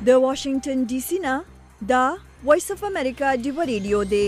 د واشنگټن ډي سي نه دا وایس اف امریکا ډیو ریډیو دی.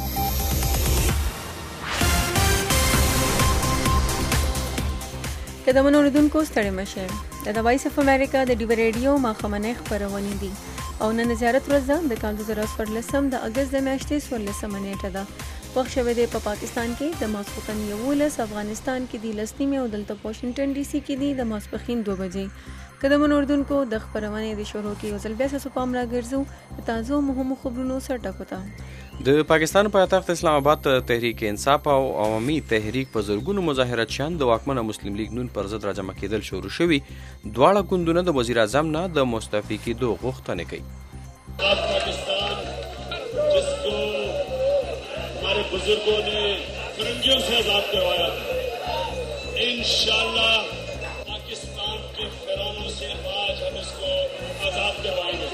که د منو اوریدونکو ستړي مشه د وایس اف امریکا د ډیو ریډیو ماښامنۍ خپرونې دي او نن زیارت ورځ ده د کال 2014 د اگست د میاشتې 14 نیټه ده. وخت شوی دی په پاکستان کې د ماسپښین 11، افغانستان کې د 10 نیمې او دلته واشنگټن ډي سي کې دی د ماسپښین 2 بجې. که د منو اوریدونکو د خپرونې د شروع کې یو ځل بیا ستاسو پام راګرځو د تازه مهمو خبرونو سر ټکو ته. د پاکستان پایتخت اسلام آباد تحریک انصاف او عوامي تحریک په زرګونو مظاهراتچیان د واکمنه مسلم لیگ نون پر ضد راجمع کېدل شروع شوي. دواړه ګوندونه د وزیر اعظم نه د مستعفي کېدو غوښتنه کوي. पाकिस्तान जिसको हमारे बुजुर्गों ने फिरंगियों से आजाद करवाया था, इंशाअल्लाह पाकिस्तान के फिरौनों से आज हम इसको आजाद करवाएंगे.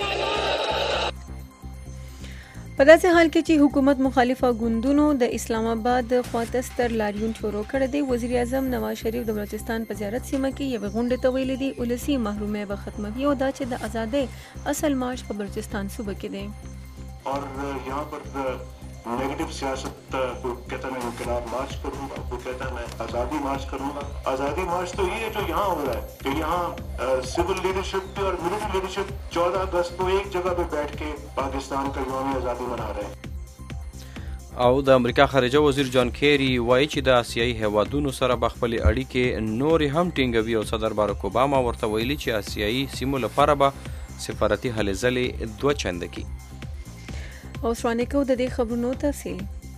په داسې حال کې چې حکومت مخالفه ګوندونو د اسلام آباد خواته ستر لاریون شروع کړی دی، وزیر اعظم نواز شریف د بلوچستان په زیارت سیمه کې یوې غونډې ته ویلي دي ولسي محرومۍ به ختموي او دا چې د ازادۍ اصل مارچ په بلوچستان صوبه کې دی. और यहाँ पर नेगेटिव सियासत कोई कहता मैं इंकलाब मार्च करूँगा, कोई कहता मैं आज़ादी मार्च करूँगा. आज़ादी मार्च तो ये है जो यहाँ हो रहा है कि यहाँ सिविल लीडरशिप और मिलिट्री लीडरशिप 14 अगस्त को एक जगह पे बैठ के पाकिस्तान का यौम आज़ादी मना रहे हैं. او د امریکا خارجه وزیر جان کیری وایي چې د آسیایي هیوادونو سره به خپلې اړیکې نورې هم ټینګوي او صدر باراک اوباما ورته ویلي چې آسیایي سیمو لپاره به سفارتي هلې ځلې 2 چنده کړي. او سوانه کو د دې خبرونو تفصیل.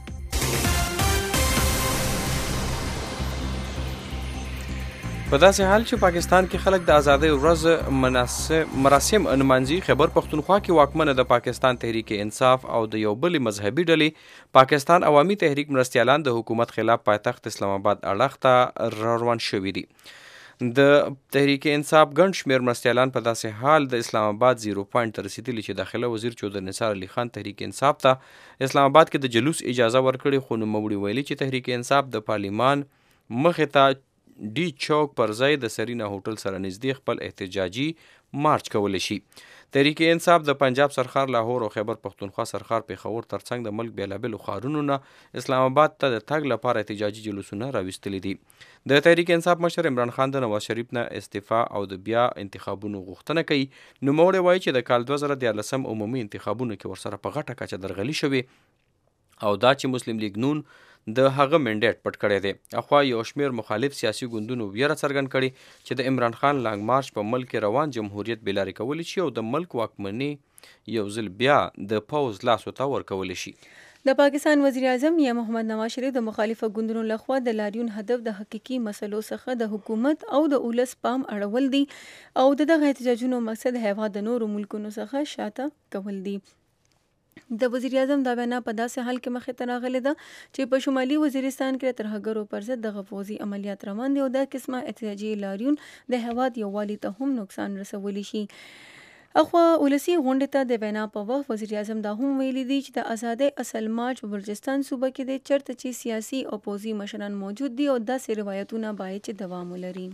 په داسې حال چې پاکستان کې خلک د آزادۍ ورځ مراسم انمانځي، خیبر پښتونخوا کې واکمنه د پاکستان تحریک انصاف او د یو بل مذهبي ډلې پاکستان عوامي تحریک مرستیالان د حکومت خلاف پایتخت اسلام آباد اړخ ته روان شوي دي. د تحریک انصاف ګڼ شمېر مرستیالان په داسې حال د اسلام آباد 0 پوینټ ته رسېدلي چې داخله وزیر چودر نثار علي خان تحریک انصاف ته اسلام آباد کې د جلوس اجازه ورکړې، خو نوموړي ویلي چې تحریک انصاف د پارلیمان مخې ته ډي چوک پر ځای د سرینا هوټل سره نږدې خپل احتجاجي مارچ کولی شي. تحریک انصاف د پنجاب سرخار، لاهور او خیبر پښتونخوا سرخار، پېښور ترڅنګ د ملک بیلابېلو ښارونو نه اسلام آباد ته د تګ لپاره احتجاجي جلوسونه راویستلي دي. د تحریک انصاف مشر عمران خان د نواز شریف نه استعفا او د بیا انتخابونو غوښتنه کوي. نوموړی وایي چې د کال 2014 عمومي انتخابونو کې ورسره په غټه کچه درغلي شوې او دا چې مسلم لیگ نون د هغه منډیټ پټ کړی دی. اخوا یو شمېر مخالف سیاسي ګوندونو ویره څرګند کړي چې د عمران خان لانګ مارچ په ملک کې روان جمهوریت بېلارې کولی شي او د ملک واکمني یو ځل بیا د پوځ لاسو ته ورکولی شي. د پاکستان وزیر اعظم یا محمد نواز شریف د مخالفه ګوندونو لخوا د لاریون هدف د حقیقي مسلو څخه د حکومت او د اولس پام اړول دي او دغه احتجاجونو مقصد هیواد د نورو ملکونو څخه شاته کول دي. د وزیر اعظم دا وینا په داسې حال کې مخې ته راغلې ده چې په شمالي وزیرستان کې د ترهګرو پر ضد دغه پوځي عملیات روان دي او دا قسمه احتجاجي لاریون د هیواد یووالي ته هم نقصان رسولی شي. اخوا ولسي غونډې ته د وینا په وخت وزیر اعظم دا هم ویلي دي چې د ازادۍ اصل مارچ په بلوچستان صوبه کې دی چېرته چې سیاسي او پوځي مشران موجود دي او داسې روایتونه باید چې دوام ولري.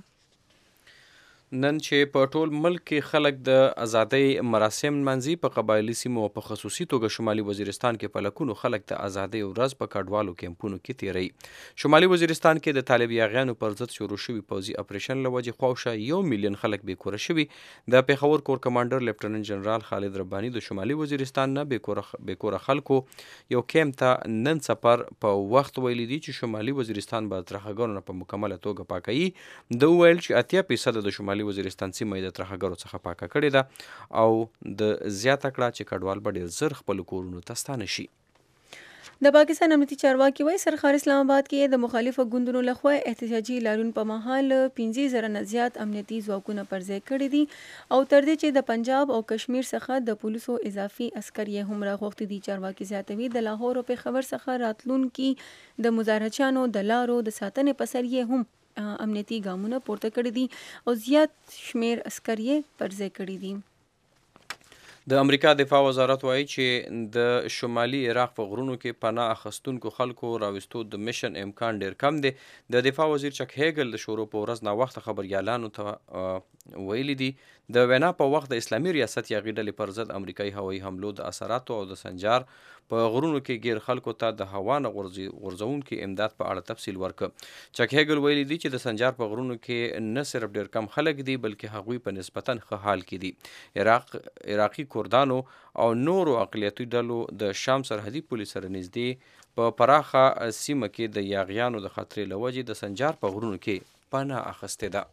نن چې په ټول ملک کې خلک د ازادۍ مراسم نمانځي، په قبایلي سیمو او په خصوصي توګه شمالي وزیرستان کې په لکونو خلک د ازادۍ ورځ په کډوالو کیمپونو کې تیروي. شمالي وزیرستان کې د طالب یاغیانو پر ضد شروع شوي پوځي اپریشن له وجې خواوشا 1 میلیون خلک بېکوره شوي. د پېښور کور کمانډر لیفټننټ جنرال خالد رباني د شمالي وزیرستان نه بېکوره خلکو یو کیمپ ته نن سفر په وخت ویلي دي چې شمالي وزیرستان به ترهګرو نه په مکمله توګه پاکوي. د ویل چې 80% د شمالي وزیرستان سیمه د ترهګرو څخه پاکه کړې ده او د زیاته کړه چې کډوال به ډېر زر خپل کورونو ته ستانه شي. د پاکستان امنیتي چارواکي وایي سرخار اسلام آباد کې د مخالفه ګوندونو لخوا احتجاجي لاریون په مهال 15,000 نه زیات امنیتي ځواکونه پر ځای کړي دي او تر دې چې د پنجاب او کشمیر څخه د پولیسو اضافي عسکر یې هم راغوښتي دي. چارواکي زیاتوي د لاهور او پېښور څخه راتلونکي د مظاهرچیانو د لارو د ساتنې په سر یې هم امنیتي ګامونه پورته کړي دي او زیات شمیر عسکر یې پر ځای کړي دي. د امریکا دفاع وزارت وایي چې د شمالي عراق په غرونو کې پناه اخیستونکو خلکو راوستو د میشن امکان ډیر کم دی. د دفاع وزیر چک هیګل د شروع په ورځ ناوخته خبریالانو ته ویلي دي د وینا په وخت د اسلامي ریاست یاغي ډلې پر ضد امریکایي هوایي حملو د اثراتو او د سنجار په غرونو کې غیر خلکو ته د هوا نه غورځونکي امداد په اړه تفصیل ورکړ. چک هیګل ویلي دي چې د سنجار په غرونو کې نه صرف ډیر کم خلک دي بلکې هغوی په نسبتا ښه حال کې دي. عراقي کردانو او نورو اقلیتي ډلو د شام سرحدي پولیس سره نږدې په پراخه سیمه کې د یاغیانو د خطرې له وجې د سنجار په غرونو کې پناه اخیستې ده.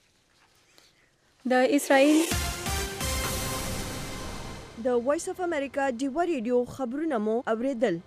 د اسرائیل د وایس اف امریکا ډیوا ریډیو خبرونه مو اوریدل.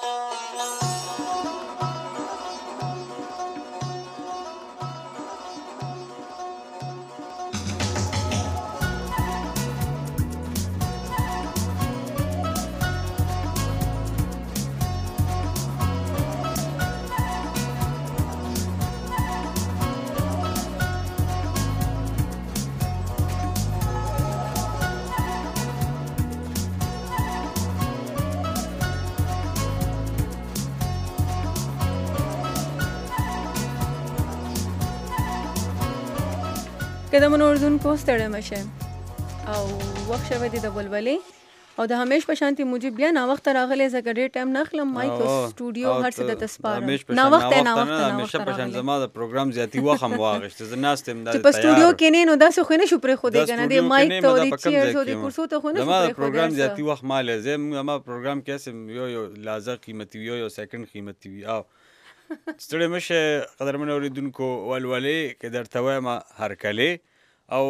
قدمونو اردوونکو ستړی مشه او وخت شوی دی د ولولې او د همیش په شانتي موجب بیا ناوخته راغلی زه ډېر ټایم نه اخلم مایک او سټوډیو هر څه درته سپارم. ناوخته همیشه په شان زما د پروګرام زیاتي وخت هم واغېسته زه ناست یم چې په سټوډیو کې نه نو داسې خو نه شو پرېښودی که نه د مایک ته او د چیرز او د کرسو ته خو نه شو زما د پرېښودی. پروګرام زیاتي وخت مال زه زما پروګرام کې هسې یو لحظه قیمتي وي یو سیکنډ قیمتي وي. او ستړی مشه قدرمن اورېدونکو ولولې که درته وایم هرکلې او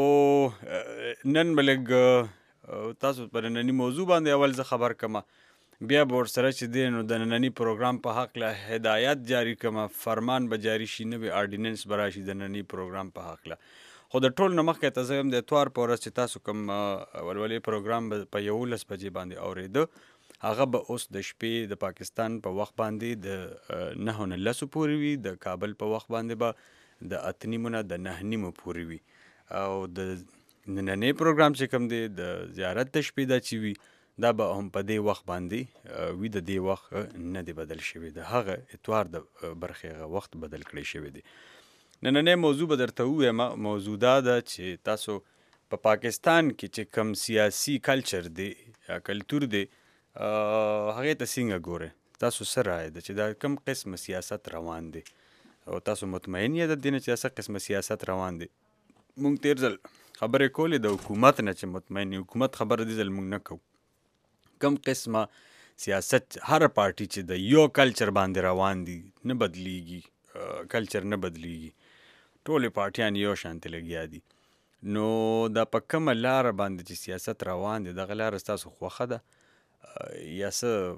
نن به لږ تاسو په ننني موضوع باندې اول زه خبر کړم بیا به ورسره چې دی نو د ننني پروګرام په هکله هدایت جاري کړم فرمان به جاري شي نوی آرډیننس به راشي د ننني پروګرام په هکله. خو د ټول نه مخکې ته زه یم د اتوار په ورځ چې تاسو کوم ولولې پروګرام به په 11 بجې باندې اورېده هغه به اوس د شپې د پاکستان په وخت باندې د 9 نه 10 پورې وي د کابل په وخت باندې به د 8 نه د 9 پورې وي. او د نننی پروګرام چې کوم دی د زیارت د شپې دا چې وي دا به هم په دې وخت باندې وي د دې وخت نه دی بدل شوی د هغه اتوار د برخې هغه وخت بدل کړی شوی دی. نننی موضوع به درته ووایم موضوع دا ده چې تاسو په پاکستان کې چې کوم سیاسي کلچر دی یا کلتور دی هغې ته څنګه ګورئ تاسو څه رایه ده چې دا کوم قسم سیاست روان دی او تاسو مطمئن یې د دې نه چې څه قسم سیاست روان دی. مونږ تیر ځل خبرې کولې د حکومت نه چې مطمئن حکومت خبره دې ځل مونږ نه کوو کم قسمه سیاست هر پارټي چې د یو کلچر باندې روان دي نه بدلیږي کلچر نه بدلیږي ټولې پارټیان یو شانتې لګیا دي نو دا په کومه لاره باندې چې سیاست روان دی دغه لاره ستاسو خوښه ده یا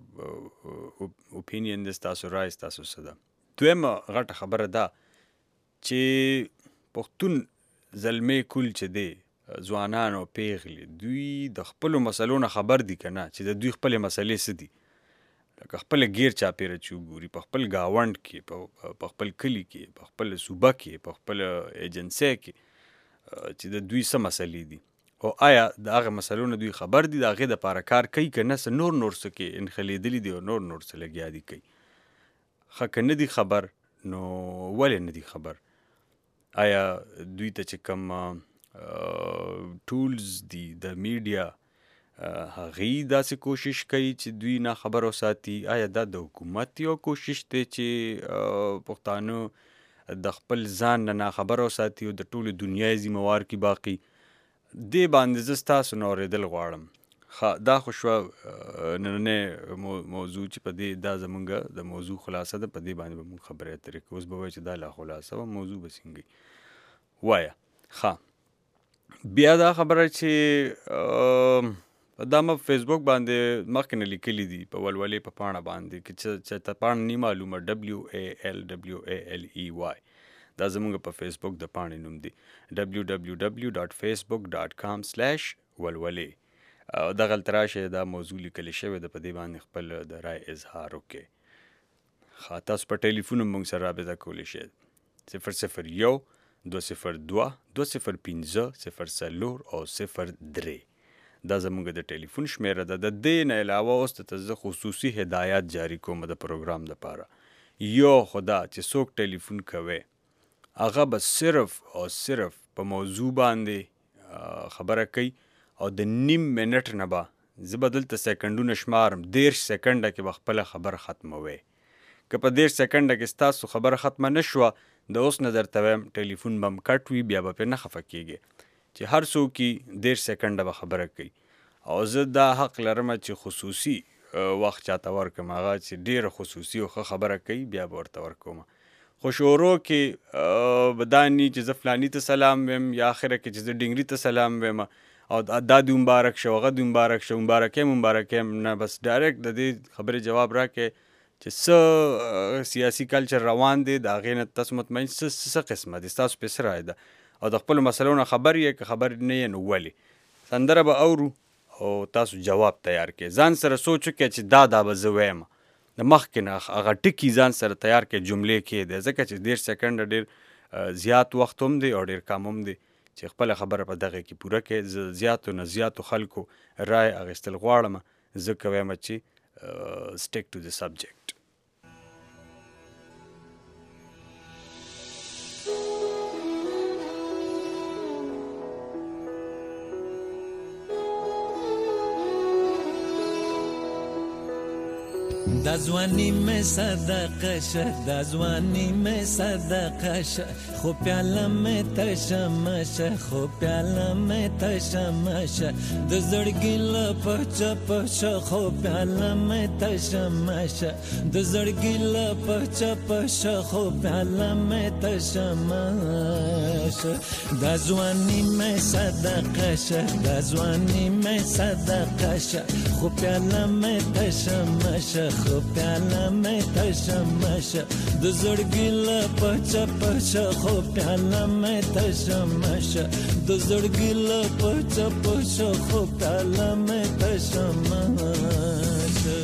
څه اوپینین دی ستاسو رای ستاسو څه ده. دویمه غټه خبره ده چې پښتون زلمی کول چې دی ځوانان او پیغلې دوی د خپلو مسلو نه خبر دي که نه چې د دوی خپلې مسلې څه دي لکه خپله ګیر چاپېره چې وګوري په خپل ګاونډ کې په خپل کلي کې په خپله صوبه کې په خپله ایجنسۍ کې چې د دوی څه مسلې دي او آیا د هغه مسلو نه دوی خبر دي د هغې دپاره کار کوي که نه څه نور څه کې انخلیدلي دي او نور څه لګیا دي کوي. ښه که نه دي خبر نو ولې نه دي خبر آیا دوی ته چې کوم ټولز دي د میډیا هغې داسې کوشش کوي چې دوی نه خبر وساتي آیا دا د حکومت یو کوشش دی چې پښتانه د خپل ځان نه ناخبره وساتي او د ټولې دنیا یې ذمهوار کړي باقي دې باندې زه ستاسو نه اورېدل غواړم. دا خو شوه نننی موضوع چې په دې دا زمونږ د موضوع خلاصه ده په دې باندې به مونږ خبرې اترې کوو اوس به وایي چې دا لا خلاصه وه موضوع به څنګه وایه. بیا دا خبره چې دا ما په فیسبوک باندې مخکې نه لیکلي دي په ولولې په پاڼه باندې چې ته پاڼه نه معلومه WALWALEY دا زمونږ په فیسبوک د پاڼې نوم دی www.facebook.com/ولولې دغلته راشئ دا موضوع لیکلی شوی ده په دې باندې خپل د رای اظهار وکړئ. تاسو په ټلیفون هم موږ سره رابطه کولی شئ 001-202-205-04 او 03 دا زموږ د ټلیفون شمیره ده. د دې نه علاوه اوس ته زه خصوصي هدایات جاری کوم د پروګرام دپاره. یو خدا چې څوک ټلیفون کوي هغه به صرف او صرف په موضوع باندې خبره کوي او د نیم منټ نه به زه به دلته سیکنډونه شمارم 10 سیکنډه کې به خپله خبره ختموي. که په 10 سیکنډه کې ستاسو خبره ختمه نه شوه د اوس نه درته وایم ټلیفون به م کټ وي بیا به پرې نه خفه کېږي چې هر څوک یې 10 سیکنډه به خبره کوي. او زه دا حق لرم چې خصوصي وخت چاته ورکم هغه چې ډېره خصوصي او ښه خبره کوي بیا به ورته ورکوم. خو شروع کې به دا ني چې زه فلاني ته سلام ویم یا آخره کې چې زه ډنګري ته سلام ویم او دا دې مبارک شه هغه دې مبارک شه مبارک یم نه، بس ډایرکټ د دې خبرې جواب راکړئ چې څه سیاسي کلچر روان دی د هغې نه تاسو مطمئن څه قسمه دی ستاسو پې څه رایه ده او د خپلو مسلو نه خبر یې که خبر نه یې نو ولې. سندره به اورو او تاسو جواب تیار کړئ. ځان سره سوچ وکړئ چې دا به زه ویم د مخکې نه هغه ټکي ځان سره تیار کړئ جملې کې دی ځکه چې 10 سیکنډه ډېر زیات وخت هم دی او ډېر کم هم دی چې خپله خبره په دغه کې پوره کړئ. زه زیاتو نه زیاتو خلکو رایه اخیستل غواړم. زه که وایم چې stick to the subject. دا ځواني مې صدقه شه دا ځواني مې صدقه شه خو پیاله مې تشه شه خو پیاله مې تشه شه د زړګي له پچه پشه خو پیاله مې تشه شه د زړګي له پچه پشه خو پیاله مې تشه شه دا ځواني مې صدقه شه دا ځواني مې صدقه شه خو پیاله مې تشه شه خو پیاله مې تشه شه د زړګي له پچه پشه خو پیاله مې تشه شه د زړګي له پچه پشه خو پیاله مې تشه شه.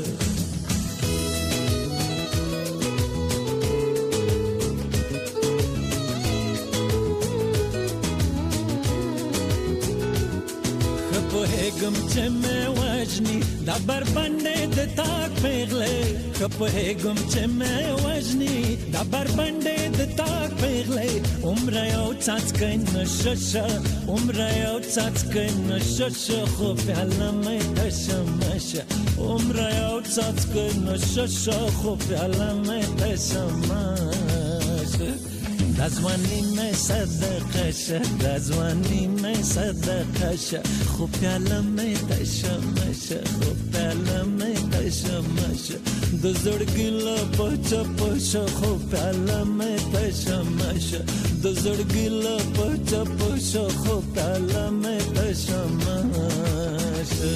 پوهېږم چې مې وژني دا بربنډې د تاک پیغلې ښه پوهېږم چې مې وژني دا بربنډې د تاک پیغلې عمره یو څاڅکی نشه شه عمره یو څاڅکی نشه شه خو پیاله مې تشه شه عمره یو څاڅکی نشه شه خو پیاله مې تشه شه دا ځواني مې صدقه شه دا ځواني مې صدقه شه خو پیاله مې تشه شه خو پیاله مې تشه شه د زړګي له پچه پشه خو پیاله مې تشه شه د زړګي له پچه پشه خو پیاله مې تشه شه.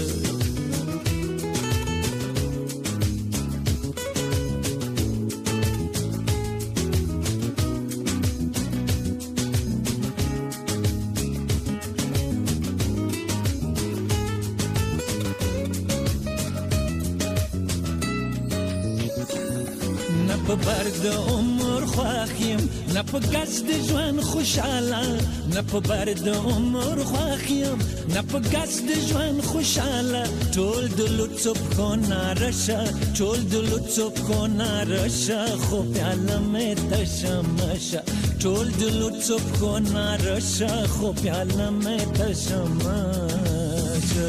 په برګ د عمر خوښ یم نه په ګز د ژوند خوشحاله نه په برګ د عمر خوښ یم نه په ګز د ژوند خوشحاله ټول د لطف خو نارشه ټول د لطف خو نارشه خو پیاله مې تشه شه ټول د لطف خو نارشه خو پیاله مې تشه شه.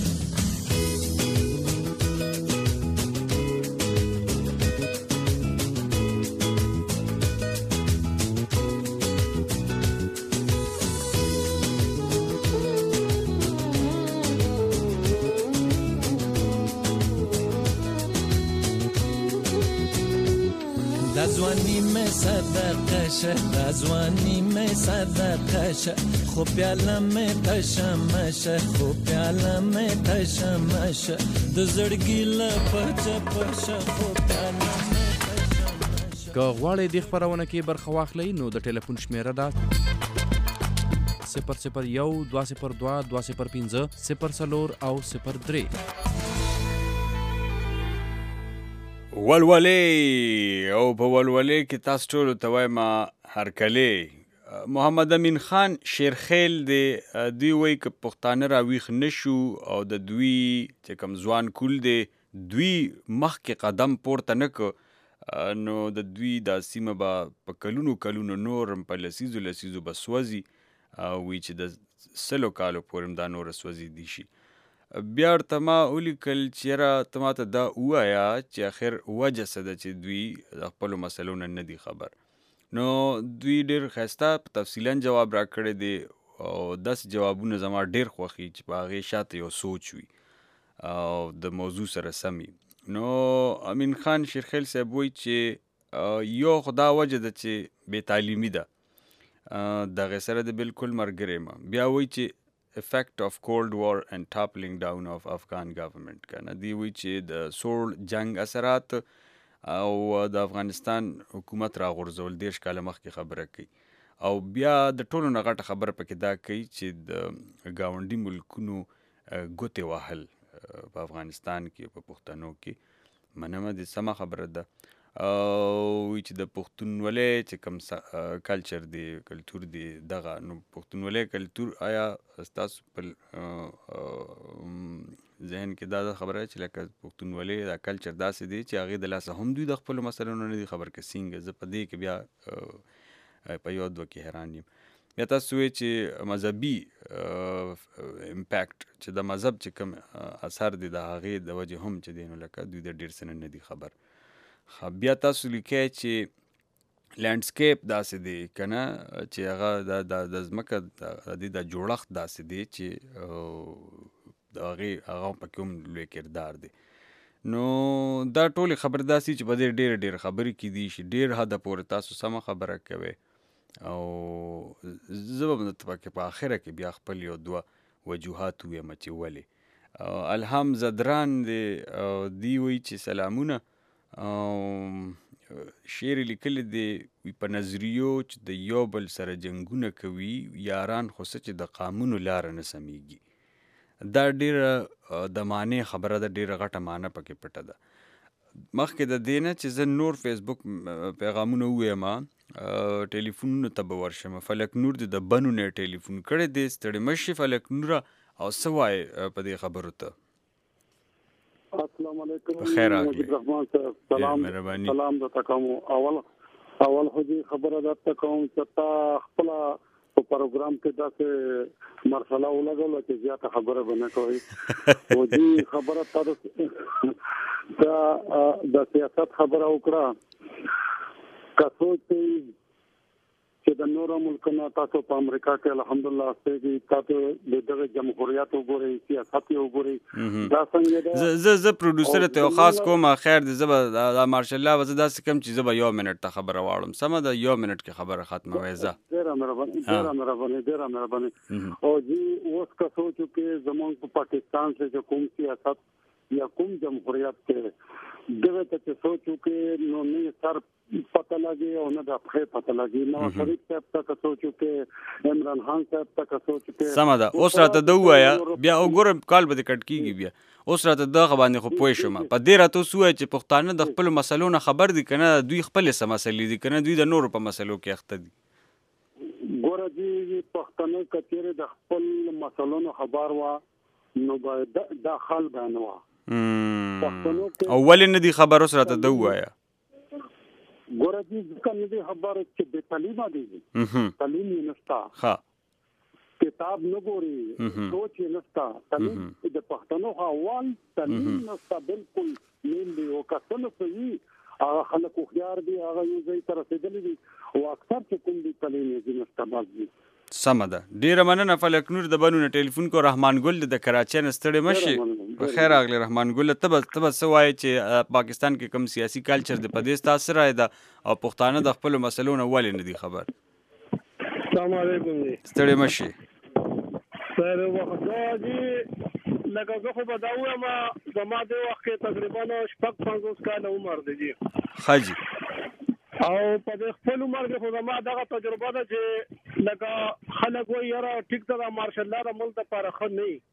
دا ځواني مې صدقه شه دا ځواني مې صدقه شه خو پیاله مې تشه شه خو پیاله مې تشه شه د زړګي له پچه پشه خو پیاله مې تشه شه. که غواړئ دې خپرونه کې برخه واخلئ نو د ټلیفون شمیره ده 001 202 205 04 او 03. ولولې او په ولولې کې تاسو ټولو ته وایم هرکلې محمد امین خان شیرخیل دی دوی وایي که پښتانه راویښ نشو او د دوی چې کوم ځوان کول دی دوی مخکې قدم پورته نه که نو د دوی دا سیمه به په کلونو نور په لسیزو به سوځي او وی چې د 100 کالو پورې دا نور سوځي دي شي. بیا ورته ما ولیکل چې یاره ته ماته دا ووایه چې اخر وجه څه ده چې دوی د خپلو مسلو نه نه دي خبر. نو دوی ډېر ښایسته تفصیلا جواب راکړی دی او داسې جوابونه زما ډېر خوښي چې په هغې شاته یو سوچ وي او د موضوع سره سم وي. نو امین خان شیرخیل صاحب وایي چې یو خو دا وجه ده چې بې تعلیمي ده دغې سره د بلکل ملګری یم. بیا وایي چې effect of cold war and toppling down of Afghan government کنه دی وایي چې د سوړ جنگ اثرات او د افغانستان حکومت راغورځول 10 کاله مخکې خبره کوي او بیا د ټولو نه غټه خبره پکې دا کوي چې د ګاونډي ملکونو ګوتې وهل په افغانستان کې په پښتنو کې منمه د سمه خبره ده او چې د پښتونولۍ چې کوم کلچر دی کلتور دی دغه نو پښتونولۍ کلتور آیا ستاسو په ذهن کې دا خبره چې لکه پښتونولۍ دا کلچر داسې دی چې هغې د لاسه هم دوی د خپلو مسلو نه دي خبر که څنګه زه په دې کې بیا په یو دوه کې حیران یم. بیا تاسو وایئ چې مذهبي امپیکټ چې د مذهب چې کوم اثر دی د هغې د وجې هم چې دی نو لکه دوی د ډېر څه نه دي خبر. بیا تاسو لیکئ چې لینډسکیپ داسې دی که نه چې هغه د ځمکه د جوړښت داسې دی چې د هغې هغه پکې هم لوی کردار دی. نو دا ټولې خبرې داسې چې په دې ډېر خبرې کیدی شي ډېر حده پورې تاسو سمه خبره کوئ او زه به پکې په آخره کې بیا خپل یو دوه وجوهات ویم چې ولې. الهام زدران دی وایي چې سلامونه شعر لیکلی دی په نظریو چې د یو بل سره جنګونه کوي یاران خو څه چې د قانونو لاره نه سمیږي. دا ډېره د معنی خبره ده ډېره غټه معنی پکې پټه ده. مخکې د دې نه چې زه نور فیسبوک پیغامونه وویم ټلیفونونو ته به ورشم. فلک نور د بنو نه ټلیفون کړی دی ستړی مشي فلک نوره او څه وایې په دې خبرو ته؟ السلام علیکم بخیر راغلی. مجید رحمان صاحب سلام درته کوم. اول خو دې خبره درته کوم چې تا خپله په پروګرام کې داسې مرحله ولګوله چې زیاته خبره به نه کوئ او دې خبره تا د سیاست خبره وکړه که سوچ چې د نورو ملکونو تاسو په امریکا کې الحمدلله استګي تاسو د دغه جمهوریت وګورئ سیاست وګورئ دا څنګه ده. زه پروډوسر ته خاص کوم خیر دې زه به مارشل الله وزه داسې کوم چې زه به 1 منټ ته خبره واړم سمه ده 1 منټ کې خبره ختمه وای زه ډېره مهرباني او جی اوس کا سوچو کې زمونږ په پاکستان کې کوم سیاست یا کوم جمهوریت کې دغه ته سوچو کې نو نه سر پته لګي او نه د خپل پته لګي نو شریف صاحب ته سوچو کې عمران خان صاحب ته سوچو کې سم ده. اوس راته دوایا بیا وګورم کال به کټ کیږي بیا اوس راته دغه باندې خو پوه شم په دې راته سوې چې پښتانه د خپل مسلو نه خبر دي کنه دوی خپل سم مسلې دي کنه دوی د نورو په مسلو کې اخته دي. ګوره دي پښتانه کچېره د خپل مسلو نه خبر وا نو باید دا حل بنوا او ولې نه دي خبر اوس راته دوایا ګوره دي ځکه نه دي خبر چې به تعلیم دي تعلیم نشته ها کتاب نه ګوري سوچ نشته تعلیم د پښتنو حوال تعلیم نشته بالکل نیمه او کسنه کوي هغه خلک خوښیار دي هغه یو ځای ته رسیدلي دي او اکثر چې کوم دي تعلیم یې نشته باندې سمه ده. ډیره مننه فلک نور د بنو نه ټلیفون کو رحمان ګل د کراچۍ نه ستړي مشي بخیر راغلی رحمان ګل ته څه وایي چې پاکستان کې کوم سیاسي کلچر د پدې تاثیر راځي او پښتانه د خپل مسلو نه ولې نه دي خبر. السلام علیکم ستړي مشي سره وخت دی لکه زه خو به دا وایم زما د وخت تقریبا 50 کال عمر دی حاجی او په خپل عمر کې خو زما دغه تجربه ده چې لکه خلک وایي یاره ټیک ته مارشل الله د ملک لپاره ښه نه وي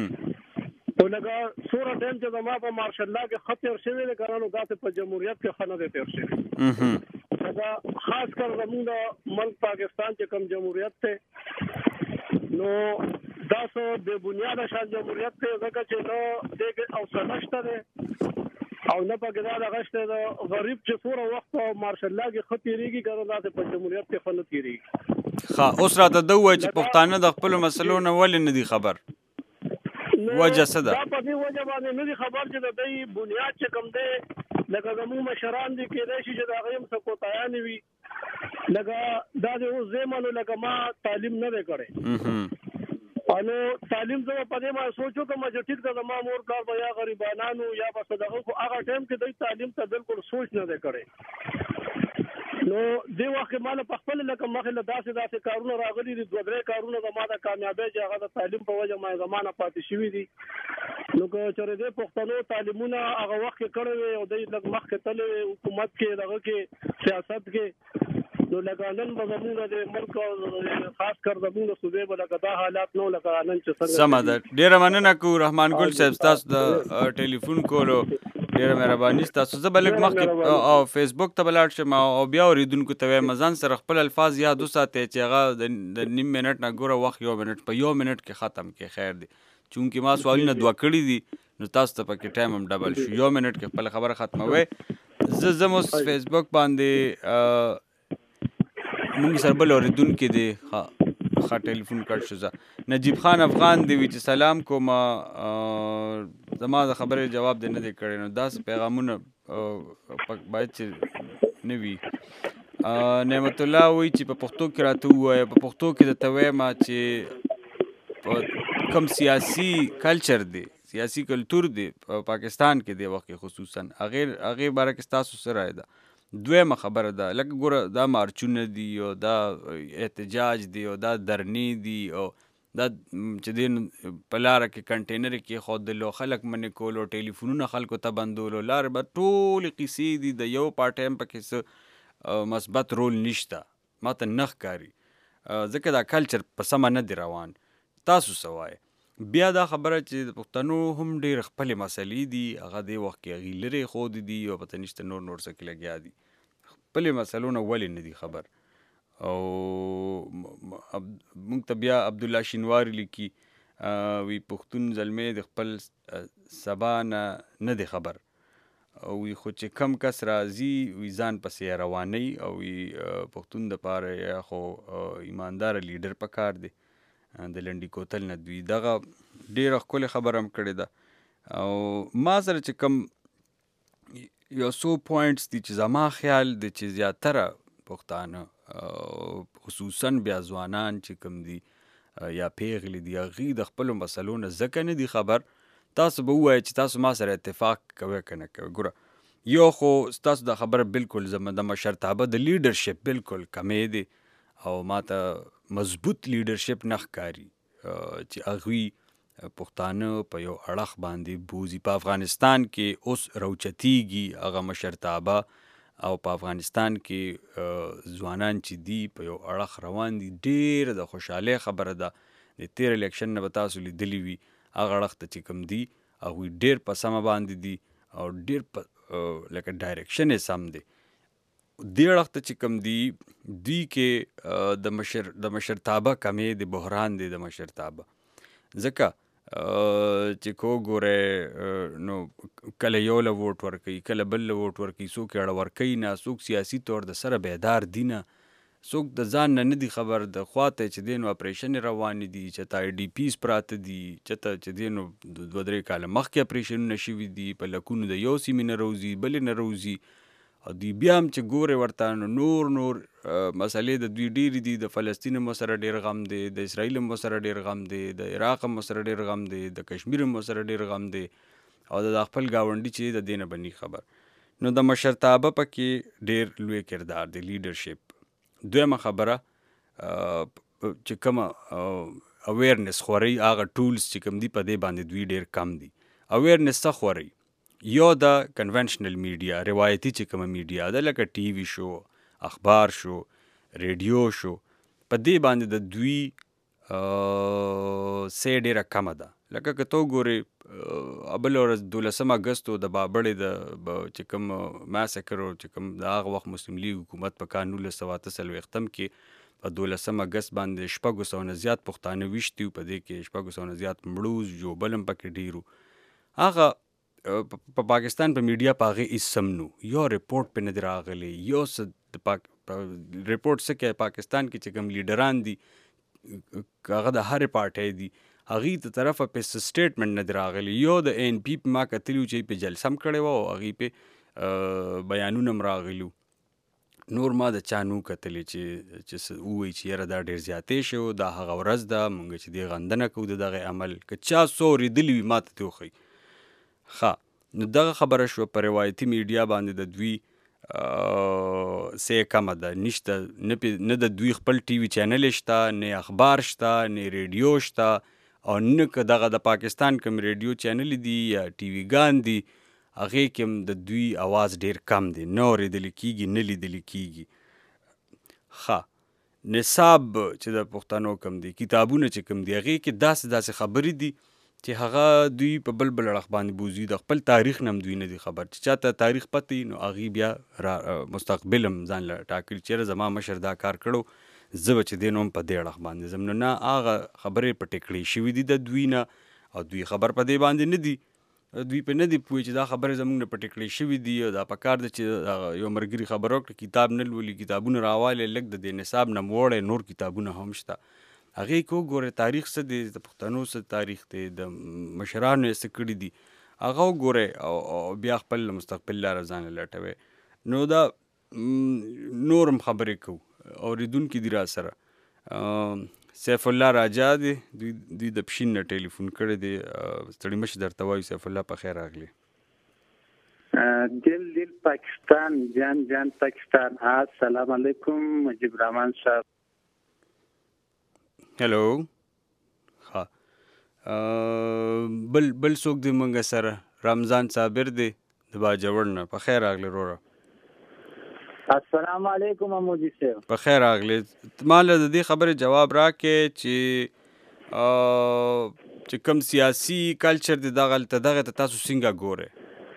او لکه سوره ټایم چې زما په مارشل الله کې ښه تېر شوی دی که نه نو داسې په جمهوریت کې ښه نه دی تېر شوی لکه خاص کر زموږ د ملک پاکستان چې کوم جمهوریت ته نو دا څه بے بنیاده شان جمهوریت ته ځکه چې نو دغه او سنشته او نه پکې دا غشته د غریب چې څوره وخت مارشل الله کې خطرېږي ګرځا ته په جمهوریت کې خلک تیریږي. ها اوس راته د وای چې پښتانه د خپل مسلو نه ولې نه دي خبر وجه څه ده؟ دا په دې وجه باندې نه دي خبر چې د دې بنیاد چې کوم دی لکه زموږ مشران دي کېدای شي چې دا غیم څه کوتایان وي لکه دا د اوس زمانو لکه ما تعلیم نه دی کړی انو تعلیم زما په دې ما سوچو کوم چې ټیک ده ما مور کار به یا غریبانو یا به صدقه خو هغه ټایم کې د تعلیم ته بالکل سوچ نه دی کړی. نو دی وخت مال په خپل لکه مخله داسې کارونه راغلي دي دوه درې کارونه زما د کامیابی چې هغه د تعلیم په وجه ما زمانه پاتې شوې دي. نو که چېرې د پښتنو تعلیمونه هغه وخت کې کړی او د لږ مخکې تللی حکومت کې دغه کې سیاست کې نو لکه نن به زموږ د ملک خاص کر زموږ د صوبې به لکه دا حالات نو لکه نن چې څنګه سمه ده. ډېره مننه کوو رحمان ګل صاحب ستاسو د ټلیفون کولو ډېره مهرباني ستاسو. زه به لږ مخکې او فیسبوک ته به لاړ شم او بیا اورېدونکو ته وایم ځان سره خپل الفاظ یاد وساتئ چې هغه د نیم منټ نه ګوره وخت 1 منټ په 1 منټ کې ختم کې خیر دی چونکې ما سوالونه دوه کړي دي نو تاسو ته پکې ټایم هم ډبل شو 1 منټ کې خپل خبره ختموي. زه اوس فیسبوک باندې مونږ سره بل اورېدونکي دی ښه ټلیفون کټ شو. نجیب خان افغان دی وی چې سلام کوم زما د خبرې جواب دی نه دی کړی نو داسې پیغامونه باید چې نه وي. نعمت الله وی چې په پښتو کې راته ووایه په پښتو کې درته وایم چې کوم سیاسي کلچر دی سیاسي کلتور دی په پاکستان کې دی وخت خصوصا هغې باره کې ستاسو څه رایه ده؟ دویمه خبره ده لکه ګوره دا مارچونه دي او دا احتجاج دی او دا درنې دي او دا چې دی په لاره کې کنټینر کې ښودلو خلک منې کولو ټلیفونونه خلکو ته بندولو لارې به ټولې قیسې دي د یو پارټ هم پکې څه مثبت رول نشته ما ته نه ښکاري ځکه دا کلچر په سمه نه دی روان. تاسو څه وایئ؟ بیا دا خبره چې د پښتنو هم ډېر خپلې مسلې دي هغه دې وخت کې هغې لرې ښودې دي او پته نشته نور څه کې لګیا دي خپلې مسلو نه ولې نه دي خبر. او مونږ ته بیا عبدالله شینواري لیکي وی پښتون زلمی د خپل سبا نه دی خبر او وی خو چې کم کس راځي وی ځان پسې رواني او وی پښتون دپاره یا خو ایمانداره لیډر پکار دی د لنډي کوتل نه دوی دغه ډېره ښکلې خبره هم کړې ده. او ما سره چې کوم یو څو پوینټس دي چې زما خیال دی چې زیاتره پښتانه خصوصا بیا ځوانان چې کوم دي یا پیغلې دي هغوی د خپلو مسلو نه ځکه نه دي خبر. تاسو به ووایئ چې تاسو ما سره اتفاق کوئ که نه کوئ. ګوره یو خو ستاسو دا خبره بالکل زما د مشرتابه د لیډرشپ بالکل کمې دی او ما ته مضبوط لیډرشپ نه ښکاري چې هغوی پښتانه په یو اړخ باندې بوځي. په افغانستان کې اوس روچتیږي هغه مشرتابه او په افغانستان کې ځوانان چې دي په یو اړخ روان دي ډېره د خوشحالۍ خبره ده. د تیر الیکشن نه به تاسو لیدلي وي هغه اړخ ته چې کوم دي هغوی ډېر په سمه باندې دي او ډېر په لکه ډایرکشن یې سم دی. دې اړخ ته چې کوم دي دوی کې د مشرتابه کمې د بحران دی د مشرتابه ځکه چې کو ګورې نو کله یو له ووټ ورکوي کله بل له ووټ ورکوي څوک یې اړه ورکوي نه څوک سیاسي طور د سره بیدار دي نه څوک د ځان نه دي خبر د خواته چې دی نو اپریشن روانې دي چېرته آی ډي پیز پراته دي چېرته چې دی نو 2-3 کاله مخکې اپریشنونه شوي دي په لکونو د یو سیمې نه روځي بلې نه روځي او دوی بیا هم چې ګورې ورته نور مسلې د دوی ډېرې دي د فلسطین هم ورسره ډېر غم دی د اسرائیل هم ورسره ډېر غم دی د عراق هم ورسره ډېر غم دی د کشمیر هم ورسره ډېر غم دی او د خپل ګاونډي چې د دې نه به نه خبر. نو د مشرتابه پکې ډېر لوی کردار دی لیډرشپ. دویمه خبره چې کومه اویرنس خورئ هغه ټولز چې کوم دي په دې باندې دوی ډېر کم دي. اویرنس څه خورئ؟ یو د کنونشنل میډیا روایتي چې کومه میډیا ده لکه ټي وي شو اخبار شو ریډیو شو په دې باندې د دوی سې ډېره کمه ده لکه که ته وګورې بله ورځ 12 اګست د بابړې د چې کوم ماسکر چې کوم د هغه وخت مسلم لیګ حکومت په کال 1948 کې په 12 اګست باندې 600 نه زیات پښتانه ویشتي په دې کې 600 نه زیات مړو ژوبل هم پکې ډیرو. هغه په پاکستان په میډیا په هغې اسم نو یو رپورټ په نه دی راغلی، یو څه رپورټ څه کې پاکستان کې چې کوم لیډران دي هغه د هرې پارټۍ دي هغې ته طرفه په سټیټمنټ نه دی راغلی. یو د این پی ما کتلي و چې په جلسه هم کړی وه او هغې په بیانونه هم راغلي. نور ما د چا نو کتلی چې ووایي چې یاره دا ډېر زیاتې شو، دا هغه ورځ ده مونږ چې دې غندنه کوو د دغې عمل. که چا څو اورېدلي وي ما ته دې وښیي. ښه نو دغه خبره شوه په روایتي میډیا باندې د دوی سې کمه ده، نشته نه د دوی خپل ټي وي چینل شته، نه اخبار شته، نه ریډیو شته، او نه که دغه د پاکستان کوم ریډیو چینل دي یا ټي وي ګان دي هغې کې هم د دوی اواز ډېر کم دی، نه اورېدلی کېږي نه لیدلی کېږي. ښه نصاب چې د پښتنو کم دی، کتابونه چې کم دي هغې کې داسې خبرې دي چې هغه دوی په بل اړخ باندې بوځي، د خپل تاریخ نه هم دوی نه دي خبر. چې چاته تاریخ پته وي نو هغې بیا مستقبل هم ځان له ټاکلي چېرې زما مشر دا کار کړو زه به چې دی نو هم په دې اړخ باندې ځم. نو نه هغه خبرې په ټیکړې شوي دي د دوی نه او دوی خبر په دې باندې نه دي، دوی په نه دي پوهې چې دا خبرې زموږ نه په ټیکړې شوي دي او دا په کار ده چې یو ملګري خبره وکړه کتاب نه لولي، کتابونه راوالی لږ د دې نصاب نه موړی نور کتابونه هم شته. هغې که وګورئ تاریخ څه دی، د پښتنو څه تاریخ دی، د مشرانو یې څه کړي دي هغه وګورئ او بیا خپل مستقبل لاره ځان لټوئ. نو دا نور هم خبرې کوو اورېدونکي دي را سره. سیف الله راجا دی، دوی د پښین نه ټلیفون کړی دی. ستړي مشي درته وایو سیف الله په خیر راغلی. دل پاکستان جان پاکستان. السلام علیکم مجیب رحمان صاحب. هلو. ها بل څوک دی موږ سره؟ رمضان صابر دی د باجوړ نه. په خیر راغلی وروره. السلام علیکم اموجی صاحب. په خیر راغلی. ما له د دې خبرې جواب راکې چې کوم سیاسي کلچر دی دغه ته تاسو څنګه ګورئ؟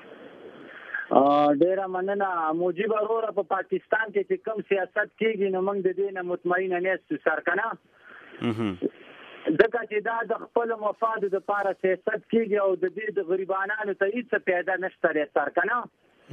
ډیره مننه موجب وروره. په پاکستان کې چې کوم سیاست کېږي نو موږ د دې نه مطمئنه نه یو سر که نه، ځکه چې دا د خپل مفادو دپاره سیاست کېږي او د دې د غریبانانو ته هېڅ پیدا نشته دی سر که نه.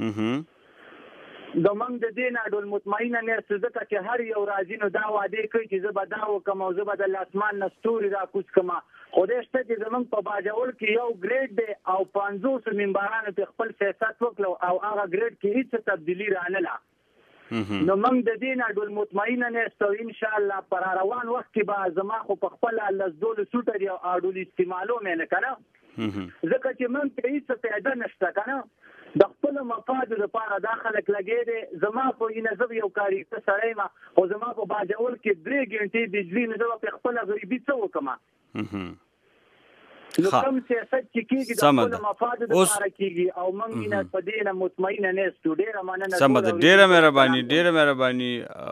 د موږ د دې نه ډول مطمئنه نه یاستو، ځکه چې هر یو راځي نو دا وعدې کوي چې زه به دا وکړم او زه به د اسمان نه ستوري راکوز کړم. خدای شته چې زموږ په باجوړ کې یو ګریډ دی او 50 ممبرانو په خپل سیاست وکړو او هغه ګریډ کې هېڅ تبدیلي رانله. نو موږ د دې نه ډول مطمئنه نه یاستو. انشاءالله پر روان وخت کې به زما خو په خپله لسدولو سوټه دی او اډول استعمالوم یې نه که نه، ځکه چې موږ ته هېڅ پیدا نشته که نه. د خپل مفادو لپاره دا خلک لګی دی. زما په اینه زه یو کاریسته سړی یم خو زما په باجوړ کې 3 ګنټې بجلي نه زه به په خپله غریبي څه وکړم؟ نو کوم سیاست چې کېږي د خپل مفادو لپاره کېږي او موږ نه په دې نه مطمئنه نه یاستو. ډېره مننه. سمه ده، ډېره مهرباني.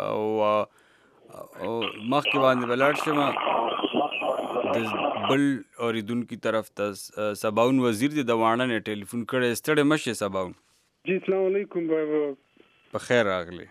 او مخکې باندې به لاړ شم د بل اورېدونکي طرف ته. سباون وزیر دی د واڼه نه ټلیفون کړی. ستړی مه شې سباون. جی السلام علیکم بابا. په خیر راغلی.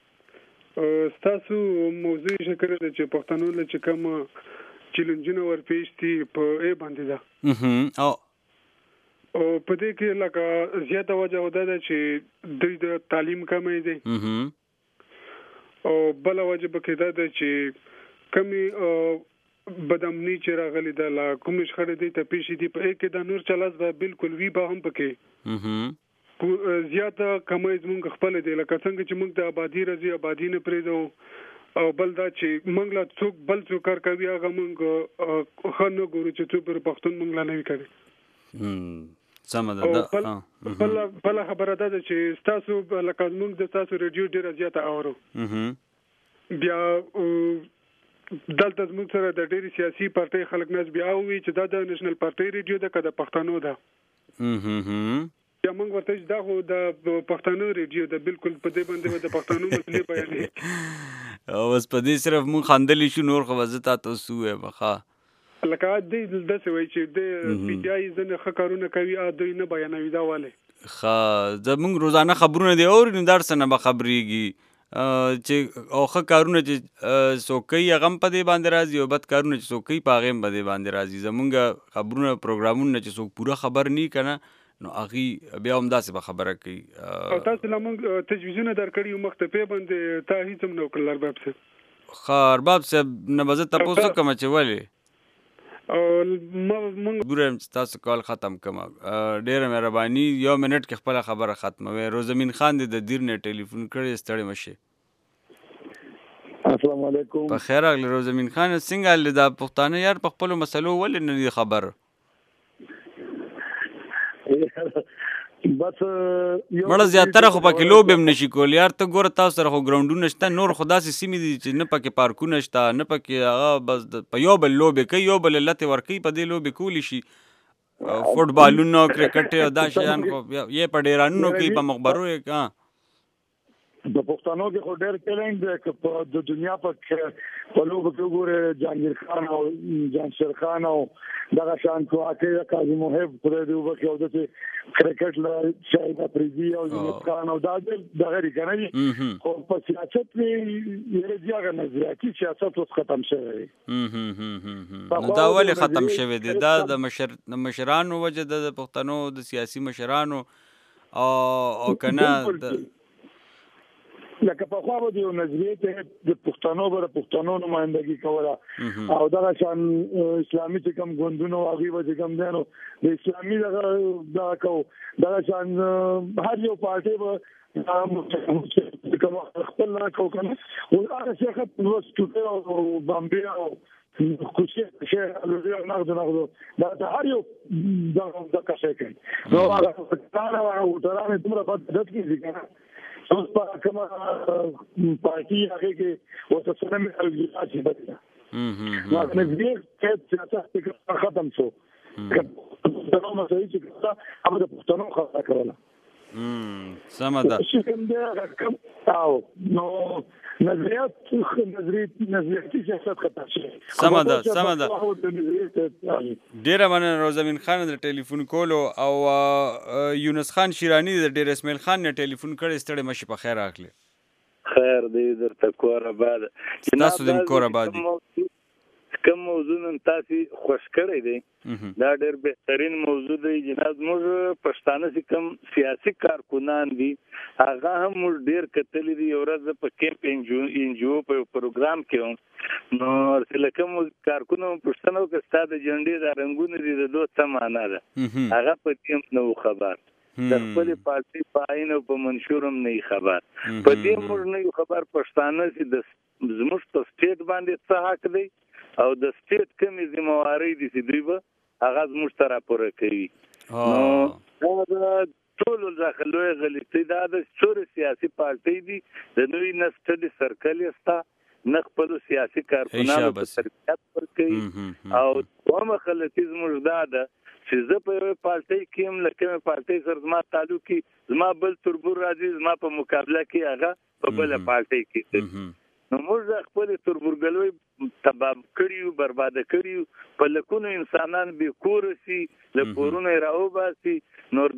ستاسو موضوع یې کړې ده چې پښتنو له چې کوم چیلنجونه ورپېښ دي په ای باندې ده او په دې کې لکه زیاته وجه دا ده چې دوی د تعلیم کمی دی او بله وجه پکې دا ده چې کمی بدامني چې راغلي ده لا کوم شخړې دي ته پیښې دي په ای کې د نور چلاس به بالکل وی به هم پکې زیاته کمی زمونږ خپل دی. لکه څنګه چې موږ د آبادي راځي آبادي نه پرېږدو او بل دا چې موږ لا څوک بل څوک کار کوي هغه موږ ښه نه ګورو چې څوک پر پښتون موږ لا نه وي کوي. سمه ده. بله خبره دا ده چې ستاسو لکه موږ د ستاسو ریډیو ډېره زیاته اورو، بیا دلته زموږ سره د ډېرې سیاسي پارټۍ خلک ناست بیا ووایي چې دا د نیشنل پارټۍ ریډیو ده که د پښتنو ده. بیا موږ ورته چې دا خو د پښتنو ریډیو ده، بالکل په دې باندې د پښتنو مسلې بیانې. اوس په دې صرف موږ خندلی شو، نور خو زه تا ته څه ووایم. لکه دوی داسې وایي چې د پی ټی آی ځینې ښه کارونه کوي دوی نه بیانوي دا ولې زموږ روزانه خبرونه دی اوري نو در څه نه به خبرېږي چې او ښه کارونه چې څوک کوي هغه هم په دې باندې راځي او بد کارونه چې څوک کوي په هغې هم په دې باندې راځي زمونږ خبرونه پروګرامونه چې څوک پوره خبر نه وي که نه نو هغې بیا هم داسې به خبره کوي او تاسو له موږ تجویزونه درکړي یو مخته پې باندې تا هېڅ هم نه وکړل ارباب صاحب ښه ارباب صاحب نه به زه تپوس وکړم چې ولې ګورم چې تاسو کال ختم کړم ډېره مهرباني 1 منټ کې خپله خبره ختموي روزمین خان دې د دیر نه ټلیفون کړی ستړی مه شي السلام علیکم په خیر راغلی روزمین خان څنګه حال دا پښتانه یار په خپلو مسلو ولې نه دي خبر بس مړه زیاتره خو پکې لوبې هم نشي کول یار ته ګوره تاسو سره خو ګراونډونه شته نور خو داسې سیمې دي چې نه پکې پارکونه شته نه پکې هغه بس په یو بل لوبې کوي یو بل لتې ورکوي په دې لوبې کولی شي فوټبالونه کرکټ او دا شیان خو یې په ډیرانونو کوي په مخبرو یې د پښتنو کې خو ډېر ټیلنټ دی که په د دنیا په لوبو کې وګورې جهانګیر خان او جهانشیر خان او دغه شان کوهاټي قاضي محب خدای دې وبخښي او داسې کرکټ له شاهد افریدي او زینت خان او دا دغه لري که نه دي خو په سیاست کې یې هغه نظریاتي سیاست اوس ختم شوی دی دا ولې ختم شوی دی دا د مشرانو وجه د پښتنو د سیاسي مشرانو او که نه لکه پخوا به د یو نظریې ته د پښتنو به د پښتنو نمایندګي کوله او دغه شان اسلامي چې کوم ګوندونه هغوی به چې کوم دی نو د اسلامي دغه کوو دغه شان هر یو پارټۍ به خپل نه کوو که نه هغه شی ښه ټوټې او بمبې او کوشش نغدو دا هر یو دغه شی کوي نو هغه وټران دومره بد عادت کېږي که نه اوس په کومه پارټي هغې کې ورته سره مې الګیاسي بدله نو نږدې سیاست ختم شو پښتنو مسایي چې کوله هغه د پښتنو خبره کوله سمه ده او نو نظریاتي سیاست ختم شي سمه ده ډېره مننه روزمین خان د ټلیفون کولو او یونس خان شیراني د ډېر اسماعیل خان نه ټلیفون کړی ستړی مشي په خیر راغلی خیر دی درته کور آباد تاسو د کور آباد کوم موضوع نن تاسو خوش کړی دی دا ډېر بهترین موضوع دی جناب موږ پښتانه چې کوم سیاسي کارکونان دي هغه هم موږ ډېر کتلی دي یو ورځ په کیمپ انجیو په پروګرام کې نو لکه موږ کارکونه پښتنو کې ستا د جنډې د رنګونه دي د دوه څه معنا ده هغه په دې هم نه خبر د خپلې پارټۍ په آیین او په منشور هم نه خبر په دې موږ نه خبر پښتانه چې زموږ په سټیټ باندې څه حق دی او د سټیټ کومې ذمہوارۍ دي چې دوی به هغه زموږ ته راپوره کوي نو دا ټول داخلوي غلطي دا د څور سیاسي پارټۍ دي د نوې نسټډي سرکل یستا نه خپل سیاسي کارکونانو په تربیت ورکوي او کومه غلطي زموږ دا ده چې زه په یوه پارټۍ کې یم له کومې پارټۍ سره زما تعلق وي زما بل تربور راځي زما په مقابله کې هغه په بله پارټۍ کې نو موږ خپل تربورګلوي تباب کړیو برباده کړیو په لکونو انسانان به کور سي له کورونو راوباسي نور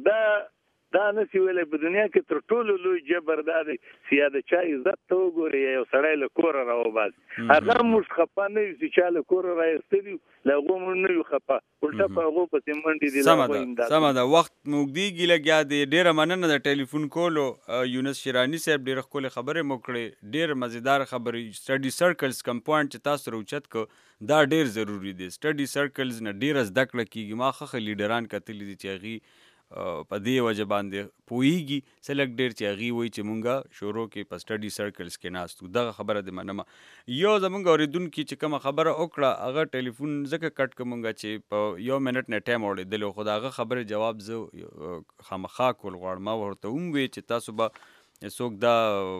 دا نسی ویلې په دنیا کې تر ټولو لوی جبر دی سیاده چا عزت ته وګوري یو سړی له کور راوباسي هغه موږ خپه نه یو چې چا له کور راایستلی له هغو موږ نه یو خپه الټه په هغو پسې منډې دي سمه ده وخت موږدیږي لګیا دی ډېره مننه د ټلیفون کولو یونس شیراني صاحب ډېره ښکلې خبرې مو کړې ډېر مزیدار خبرې سټډي سرکلز کم پوینټ چې تاسو راوچت کو دا ډېر ضروری دی سټډي سرکلز نه ډېره زده کړه کېږي ما ښه لیډران کتلي دي چې هغې په دې وجه باندې پوهیږي سلک ډېر چې هغې وایي چې مونږ شروع کې په سټډي سرکلز کې ناست وو دغه خبره دې منمه یو زمونږ اورېدونکي چې کومه خبره وکړه هغه ټلیفون ځکه کټ که مونږ چې په 1 منټ نه ټایم اوړېدلی خو د هغه خبرې جواب زه خامخا کول غواړم ما ورته وویې چې تاسو به څوک دا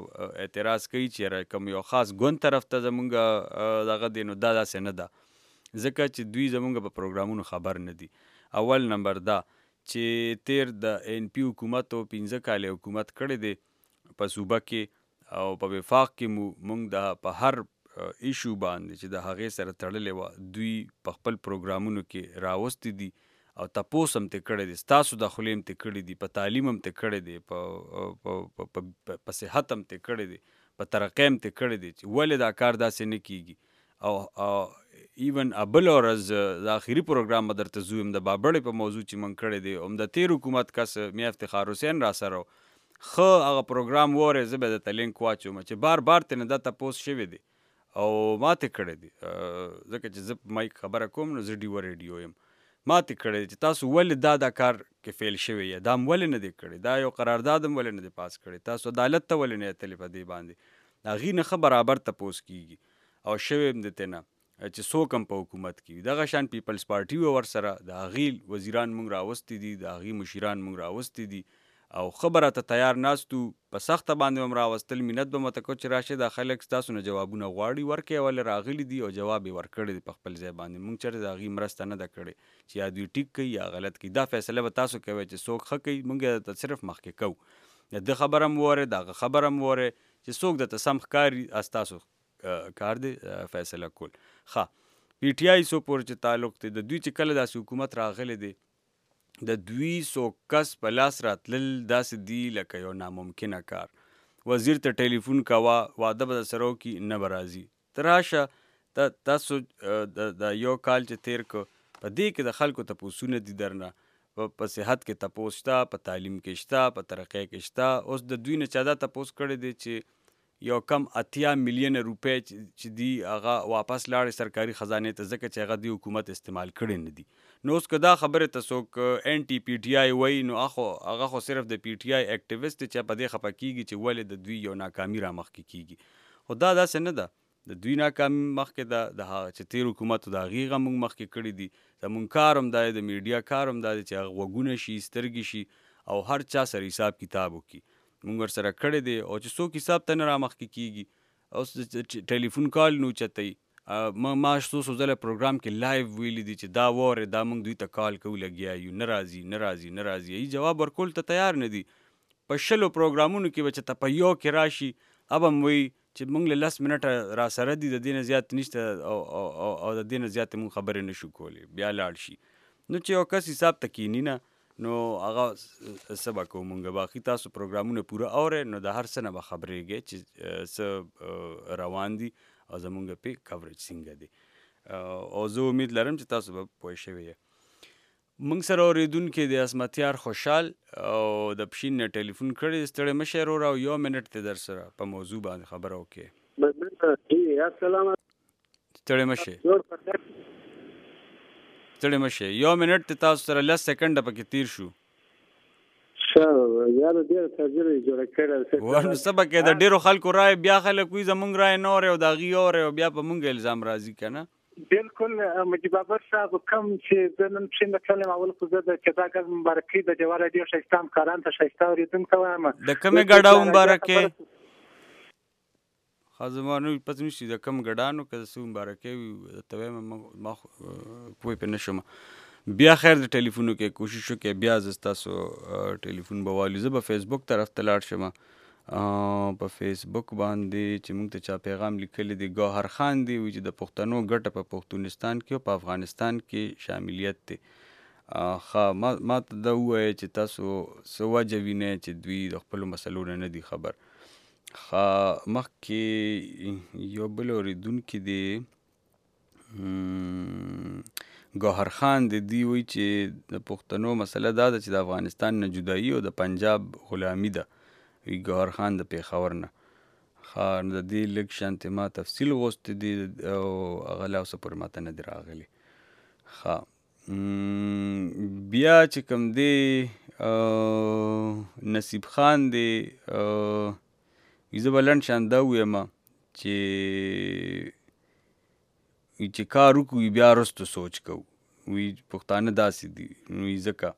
اعتراض کوي چې کوم یو خاص ګوند طرف ته زمونږ دغه دی نو دا داسې نه ده ځکه چې دوی زمونږ په پروګرامونو خبر نه دي اول نمبر دا چې تیر د ان پی حکومت او 15 کال حکومت کړی دی په صوبه کې او په وفاق کې مونږ د په هر ایشو باندې چې د هغې سره تړلې وه دوی په خپل پروګرامونو کې راوستي دي او تپوس هم ترې کړی دی، ستاسو داخلې هم ترې کړي دي، په تعلیم هم ترې کړی دی، په صحت هم ترې کړی دی، په ترقۍ هم ترې کړی دی چې ولې دا کار داسې نه کیږي. او ایون بله ورځ د آخري پروګرام به درته زویم د بابړې په موضوع چې موږ کړی دی هم د تېر حکومت کس میا افتخار حسین را سره ښه هغه پروګرام وورې زه به درته لینک واچوم چې بار بار ترې نه دا تپوس شوی دی او ما ترې کړی دی ځکه چې زه په مایک خبره کوم نو زه ډیوه ریډیو یم ما ترې کړی دی چې تاسو ولې دا کار کې فیل شوی یې دا هم ولې نه دی کړی، دا یو قرارداد هم ولې نه دی پاس کړی، تاسو عدالت ته ولې نه تللی په دې باندې، د هغې نه ښه برابر تپوس کیږي او شوی هم د ته نه چې څوک هم په حکومت کې وي. دغه شان پیپلز پارټي و ورسره د هغې وزیران موږ راوستي دي، د هغې مشیران موږ راوستي دي او خبره ته تیار ناستو په سخته باندې هم راوستل، مینت به مته کو چې راشي دا خلک ستاسو نه جوابونه غواړي ورکې ولې راغلي دي او جواب یې ورکړی دی په خپل ځای باندې. موږ چېرته د هغې مرسته نه ده کړې چې یا دوی ټیک کوي یا غلط کوي، دا فیصله به تاسو کوئ چې څوک ښه کوي، موږ یې درته صرف مخکې کوو، د ده خبره هم وورئ د هغه خبره هم وورئ چې څوک درته سم ښکاري ستاسو کار دی فیصله کول. ښه پی ټي آی سو پورې چې تعلق دی د دوی چې کله داسې حکومت راغلی دی د دوی څوک کس په لاس راتلل داسې دي لکه یو ناممکنه کار. وزیر ته ټلیفون کوه واده به درسره وکړي نه به راځي، ته راشه تاسو د یو کال چې تیر کو په دې کې د خلکو تپوسونه دي درنه په صحت کې تپوس شته، په تعلیم کې شته، په ترقۍ کې شته. اوس د دوی نه چا دا تپوس کړی دی چې یو کم 80 میلیونه روپۍ چې دي هغه واپس لاړې سرکاري خزانې ته ځکه چې هغه دوی حکومت استعمال کړی نه دي. نو اوس که دا خبرې ته څوک انټي پی ټي آی وایي نو هغه خو صرف د پی ټي آی اکټیویسټ دی چې په دې خفه کېږي چې ولې د دوی یو ناکامي را مخکې کېږي، خو دا داسې نه ده، د دوی ناکامي مخکې ده د هغه چې تېر حکومت د هغې غه موږ مخکې کړي دي. زموږ کار هم دا دی، د میډیا کار هم دا دی چې هغه غوږونه شي سترګې شي او هر چا سره حساب کتاب وکړي. موږ ورسره کړی دی او چې څوک حساب ته نه را مخکې کېږي اوس ټلیفون کال نه اوچتوي. ما څو ځله پروګرام کې لایو ویلي دي چې دا وورې دا موږ دوی ته کال کوو لګیا یو نه راځي نه راځي نه راځي، ای جواب ورکول ته تیار نه دي. په 100 پروګرامونو کې به چې ته په یو کې راشي اب هم وایي چې موږ له 10 منټه را سره دي د دې نه زیات نشته او د دې نه زیات موږ خبرې نشو کولی، بیا لاړ شي. نو چې یو کس حساب ته کینی نه نو هغه څه به کوو موږ، باقي تاسو پروګرامونه پوره اورئ نو د هر څه نه به خبرېږئ چې څه روان دي او زموږ پې کوریج څنګه دی. او زه امید لرم چې تاسو به پوه شوي یې. موږ سره اورېدونکي د اسمتیار خوشحال او د پښین نه ټلیفون کړی، ستړی مه شئ وروره او 1 منټ دی در سره په موضوع باندې خبره وکړې. ستړی مه شئ ستړی مه شئ 1 منټ دی تاسو سره 10 سکنډه پکې تیر شو. یاره ډېره تجربه یې جوړه کړې نو څه به کوې د ډېرو خلکو رایې بیا خلک وایي زموږ رایې نه اورې او د هغې اورې او بیا په موږ الزام راځي که نه. بالکل مجيب بابر صاحب کوم چې زه نن پښین د کلم اول خو زه د چتاګر مبارکي د جوار ډیر شایستام کاران ته شایسته اوریدونکو وایم د کومه ګډاو مبارکي خازمانو پته نشي د کم ګډانو که سو مبارکي ته ما پوي په نشم. بیا خیر د ټلیفونو کې کوشش وکړئ بیا زه ستاسو ټلیفون به والو. زه به فیسبوک طرف ته لاړ شم. په فیسبوک باندې چې موږ ته چا پیغام لیکلی دی ګوهر خان دی وایي چې د پښتنو ګټه په پښتونستان کې او په افغانستان کې شاملیت دی. ما ته دا ووایه چې تاسو څه وجه وینئ چې دوی د خپلو مسلو نه دي خبر. مخکې یو بل اورېدونکي دی ګوهر خان دی، دوی وایي چې د پښتنو مسله دا ده چې د افغانستان نه جدایي او د پنجاب غلامي ده. وی ګوهر خان د پېښور نه. د دې لږ شانتې ما تفصیل غوښتی دی او هغه لا اوسه پورې ماته نه دی راغلی. بیا چې کوم دی نصیب خان دی زه به لنډ شان دا ووایم چې کار وکړو بیا وروستو سوچ کوو. وی پښتانه داسې دي وی ځکه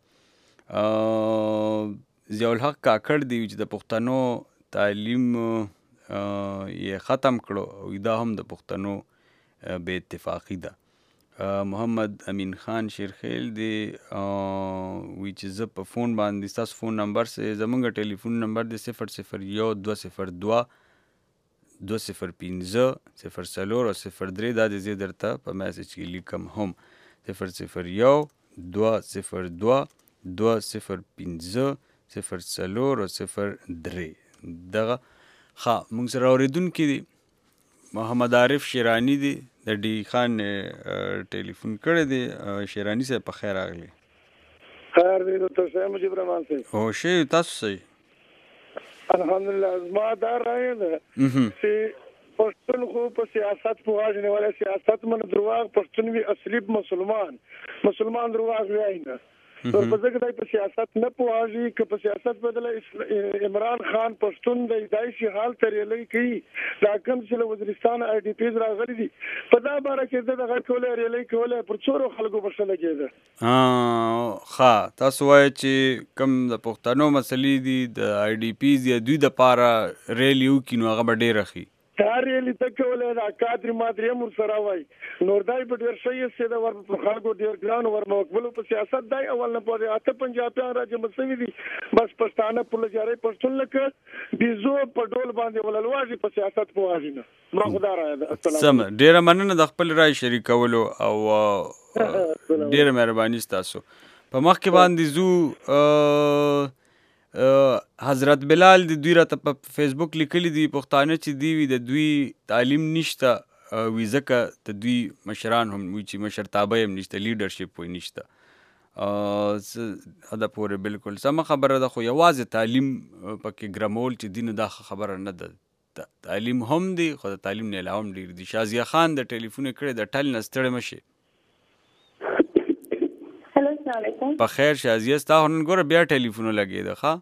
ضیاءالحق کاکړ دی چې د پښتنو تعلیم یې ختم کړو او دا هم د پښتنو بې اتفاقي ده. محمد امین خان شیرخیل دی وی چې زه په فون باندې ستاسو فون نمبر زمونږ ټلیفون نمبر دی 001-202 205 04 او 03 دا د زی درته په میسج کې لیکم هم 001 202 205 04 او 03 دغه مونږ سره اوریدونکي دي محمد عارف شیرانی دی د ډي خان ټلیفون کړی دی شیرانی صاحب په خیر راغلی خیر دی ډاکټر صاحب مجيب رحمان صاحب او شی تاسو صحیح الحمدلله زما دا رائے ده چې پښتون خو په سیاست پوهاجنه ولا سیاست من درواغ پښتون وی اصلي مسلمان درواغ وایي نه نو په ځکه دای په سیاست نه پوهاږي که په سیاست بدله عمران خان پښتون د دایشي حال ترې کوي دا کوم چې وزیرستان آی ډي پیز راغلي دي په دا باره کې دغه کوله ریلې کوله پر څورو خلکو برسه لګیده تاسو وایي چې کوم د پښتنو مسلې دي د آی ډي پیز یا دوی د پاره ریل یو کینو هغه به ډېر رخي تاریلی تکوله دا کادر مادری مر سره وای نور دای په ډیر شي سیده ور په خلکو ډیر ګران ور مقبول په سیاست دای اول نه پوهه اته پنجابیان راځي مسوي دي بس پښتانه په لجاري پښتون لکه بيزو په ډول باندې وللواجی په سیاست پوهاږي نه ما خدا را السلام سم ډیر مننه د خپل رائے شریکولو او ډیر مهرباني تاسو په مخ کې باندې زو حضرت بلال د دوی راته په فیسبوک لیکلي دي پښتانه چې دی وي د دوی تعلیم نشته وي ځکه د دوی مشران هم وي چې مشرتابه هم نشته لیډرشپ وي نشته دا پورې بالکل سمه خبره ده خو یوازې تعلیم پکې ګرمول چې دین دا خبره نه ده تعلیم هم دی خو د تعلیم نه علاوه هم ډیر دي شازیه خان د ټلیفون کړي د ټل نستړی مشي السلام علیکم په خیر شازیه ستا هنن ګوره بیا ټلیفون لګیده ښه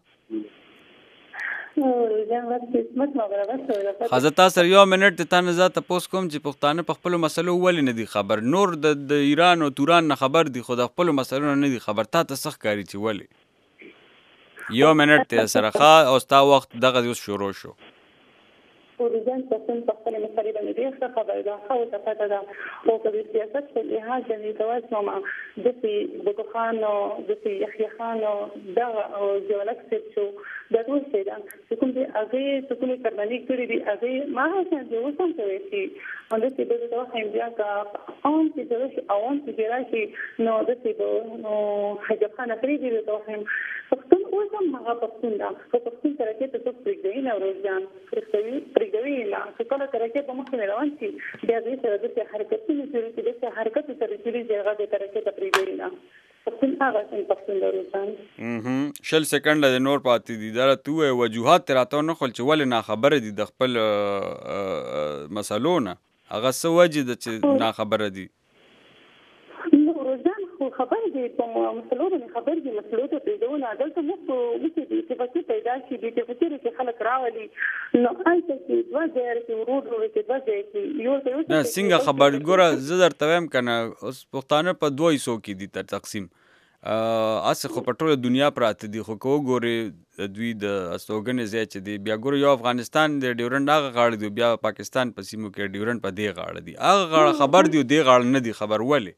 حضرت تاسو یو منټ ته نه زه تاسو کوم چې پښتانه په خپل مسلو ولې نه دي خبر نور د ایران او توران نه خبر دي خو د خپل مسلو نه دي خبر تاسو سخت کاری چې ولې یو منټ ته سره ښه او ستا وخت دغه اوس شروع شو ورزان پښتون په خپل مسلې باندې ډېر ښه خبره ده خو ته پته ده او په سیاست په لحاظ باندې تاسو ما د خان او د یحیی خان او دا او جوړک څه دا ټول څه ده چې کوم دي هغه څه کومه قرباني کړې دي هغه ما هم چې وسم کوي چې اند څه به دا هم بیا کا اون چې دا شي اون چې راشي نو د څه نو حجاب خان کړی دي دا هم پښتون اوسم هغه پښتون دا پښتون سره کې ته پرېږدي نه ورځان پرېږدي نه چې کله تر کې په مخ نه روان شي بیا دې سره د حرکتونو سره چې د حرکت سره چې هغه د تر کې ته پرېږدي نه پښتون هغه څنګه پښتون ورځان شل سکند د نور پاتې دي دا تو وجوهات راته نه خل چې ول نه خبره دي د خپل مسلو نه هغه څه وجه د چې نه خبره دي ورځان خو خبر دي په مسلو باندې خبر دي مسلو ته پیډونه دلته مو چې دي چې پکې پیدا شي دي چې فکر کې خلک راولي نو آیته چې وځي چې ورور چې وځي یو نه څنګه خبر ګوره زه درته وایم کنه اوس پښتانه په دوه حصو کې دي تر تقسیم اس خو په ټوله دنیا پراته دي خو کو ګوري دوی د استوګنې ځای چې دی بیا ګوري یو افغانستان د ډیورنډ هغه غاړه دی بیا پاکستان په سیمو کې ډیورنډ په دی غاړه دی هغه غاړه خبر دی دی غاړه نه دی خبر ولې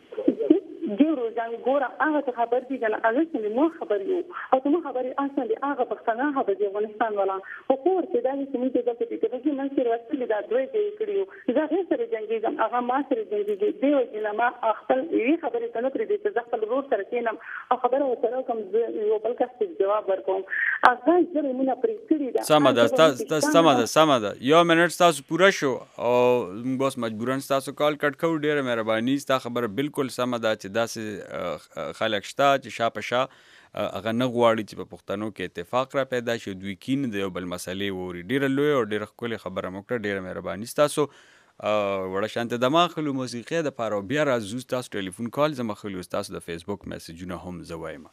ګوره هغه خبر دي کنه هغه چې مو خبر یو او ته مو خبري اصلا دي هغه پښتانه هغه د افغانستان ولا خو پور چې دا چې موږ دلته کې چې موږ سره وسل دا دوی کړیو زه هیڅ سره جنگي هغه ما سره جنگي دی چې ما خپل یې خبرې کنه پرې دي چې خپل ورور سره کینم او خبره وسره کوم یو بل کس جواب ورکوم هغه چې موږ پرې کړی دا سم ده یو منټ تاسو پوره شو او موږ بس مجبورن تاسو کال کټ کو ډیره مهرباني تاسو خبره بالکل سم ده چې داسې خلک شته چې شاپه هغه نه غواړي چې په پښتنو کې اتفاق را پیدا شي دوی کین د یو بل مسلې ووري ډیره لوی او ډیره ښکلې خبره مو کړه ډیره مهرباني تاسو وړه شانته د ماخلو موسیقي د پاره بیا راځو تاسو ټلیفون کال زما خلو تاسو د فیسبوک میسجونه هم زوایم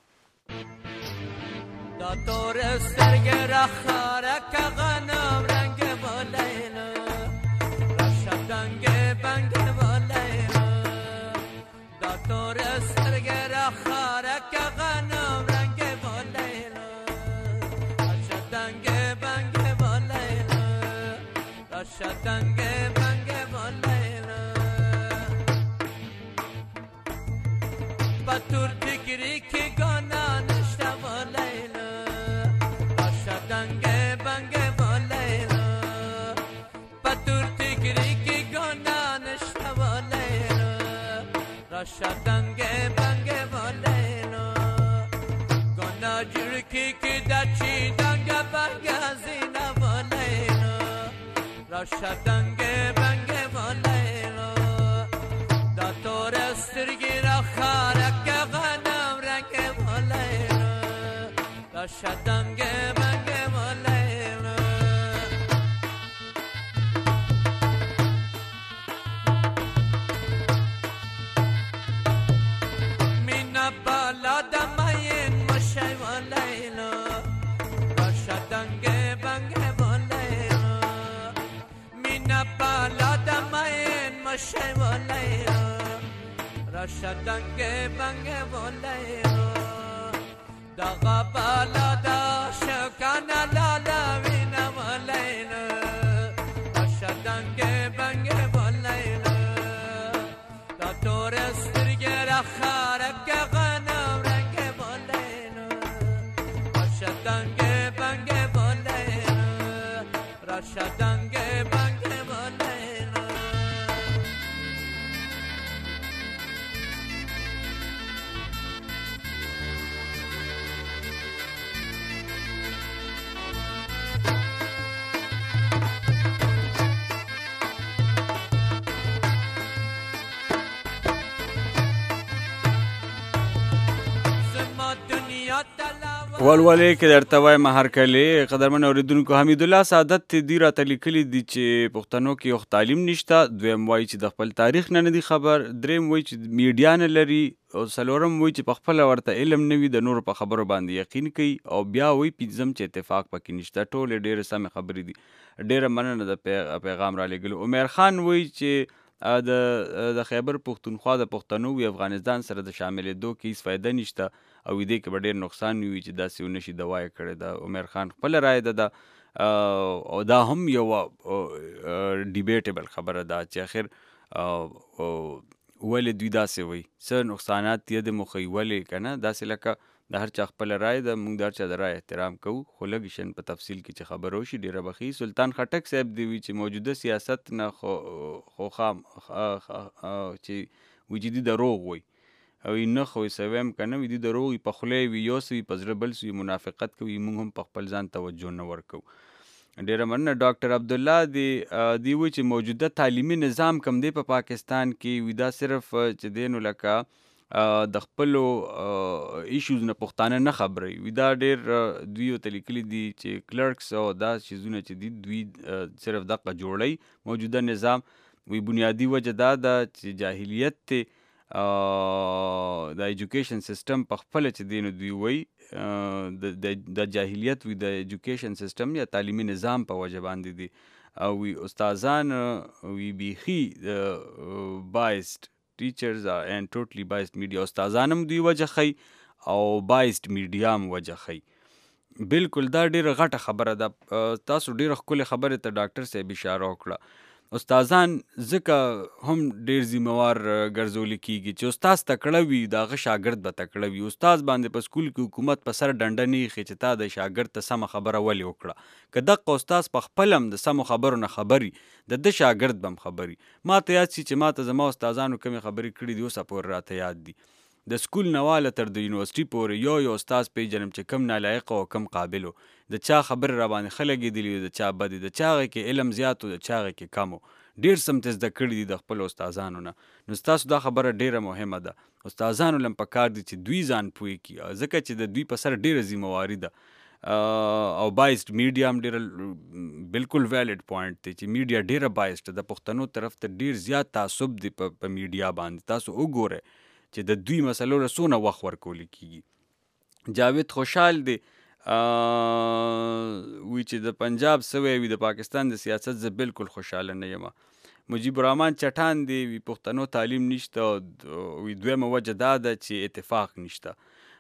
دا تور سترګې راخاره که غنم رنگ بولینا رشدنګ بنګ بولینا دا تور سترګې راخاره که غنم رنگ بولینا رشدنګ بنګ بولینا رشدنګ بنګ بولینا پتور فکری که گانا نشته بولینا رشدنګ بنګ بولینا رشدنگ بنگ بالینو گنا جرکی که دچی دنگ بنگ زینا بالینو رشدنگ بنگ بالینو دا تور استرگی را خارک غنم رنگ بالینو رشدنگ بنگ بالینو بالا دماین مشای والایلو رشدنگ بنگ والایلو مینا بالا دماین مشای والایلو رشدنگ بنگ والایلو دغا بالا دا شکانا لالا وینا والایلو رشدنگ بنگ والایلو دا تورسترگر خارک رشدنگ بنگ بالینو زما دنیا ولولې کې درته وایم هرکلې قدرمن اورېدونکو حمید الله سعادت دی راته لیکلي دي چې پښتنو کې یو تعلیم نشته دویم وایي چې د خپل تاریخ نه دی خبر دریم وایي چې میډیا نه لري او څلورم وایي چې په خپله ورته علم نه وي د نورو په خبرو باندې یقین کوي او بیا وایي پنځم چې اتفاق پکې نشته ټولې ډېرې سمې خبرې دي ډېره مننه د پیغام را لېږلو عمر خان وایي چې د خیبر پښتونخوا د پښتنو وي افغانستان سره د شاملېدو کې هېڅ فایده نشته او دې کې به ډېر نقصان وي چې داسې ونه شي دوا یې کړې ده عمر خان خپله رایه ده او دا هم یو ډیبیټیبل خبره ده چې اخر ولې دوی داسې وایي څه نقصانات یې د مخوي ولې که نه داسې لکه د هر چا خپله رایه ده موږ د هر چا د رایه احترام کوو خو لږ شین په تفصیل کې چې خبره وشي ډېره به ښي سلطان خټک صاحب دی وي چې موجوده سیاست نه خو خام چې وي چې دي دروغ وایي او نه خو یې څه ویم که نه وي دي دروغ وي په خوله وي یو څه وي په زړه بل څه وي منافقت کوي موږ هم په خپل ځان توجه نه ورکوو ډېره مننه ډاکټر عبدالله دی وایي چې موجوده تعلیمي نظام کم دی په پاکستان کې وي دا صرف چې دی نو لکه د خپلو ایشوز نه پښتانه نه خبروي وي دا ډېر دوی ورته لیکلي دي چې کلرکس او دا چیزونه چې دي دوی صرف دغه جوړوي موجوده نظام وی بنیادی وجه دا ده چې جاهلیت دی د ایجوکیشن سیستم په خپله چې دی نو دوی وایي د جاهلیت وي د ایجوکیشن سیستم یا تعلیمي نظام په وجه باندې دي او وی استادان وی بیخي بایسډ ټیچرز اینڈ ټوټلی بایسډ میډیا استادان هم دوی وجه ښیي او بایسډ میډیا هم وجه ښیي بالکل دا ډېره غټه خبره ده تاسو ډېره ښکلې خبرې ته ډاکټر صاحب اشاره وکړه استادان ځکه هم ډېر ذمهوار ګرځولی کېږي چې استاد تکړه وي د هغه شاګرد به تکړه وي استاد باندې په سکول کې حکومت په سر ډنډه نه ایښي چې تا د شاګرد ته سمه خبره ولې وکړه که دغه استاد په خپل هم د سمو خبرو نه خبري د ده شاګرد به هم خبري ما ته یاد شي چې ما ته زما استادانو کومې خبرې کړي دي اوسه پورې راته یاد دي د سکول نه واله تر د یونیورسټي پورې یو استاد پیژنم چې کم نالایق او کم قابل و د چا خبرې را باندې ښه لګېدلي د چا بدې د چا هغې کې علم زیات و د چا هغې کې کم و ډېر سمتې زده کړي دي د خپلو استادانو نه نو ستاسو دا خبره ډېره مهمه ده استادانو له هم پکار دي چې دوی ځان پوه کړي ځکه چې د دوی په سر ډېره ذمهواري ده او بایسډ میډیا هم ډېره بالکل ویلډ پوینټ دی چې میډیا ډېره بایسډ د پښتنو طرف ته ډېر زیات تعصب دی په میډیا باندې تاسو وګورئ چې د دوی مسلو له څونه وخت ورکولی کېږي جاوید خوشحال دی وی چې د پنجاب سوی وي د پاکستان د سیاست زه بالکل خوشحاله نه یم مجیب الرحمن چټان دی وی پښتنو تعلیم نشته وی دویمه وجه دا ده چې اتفاق نشته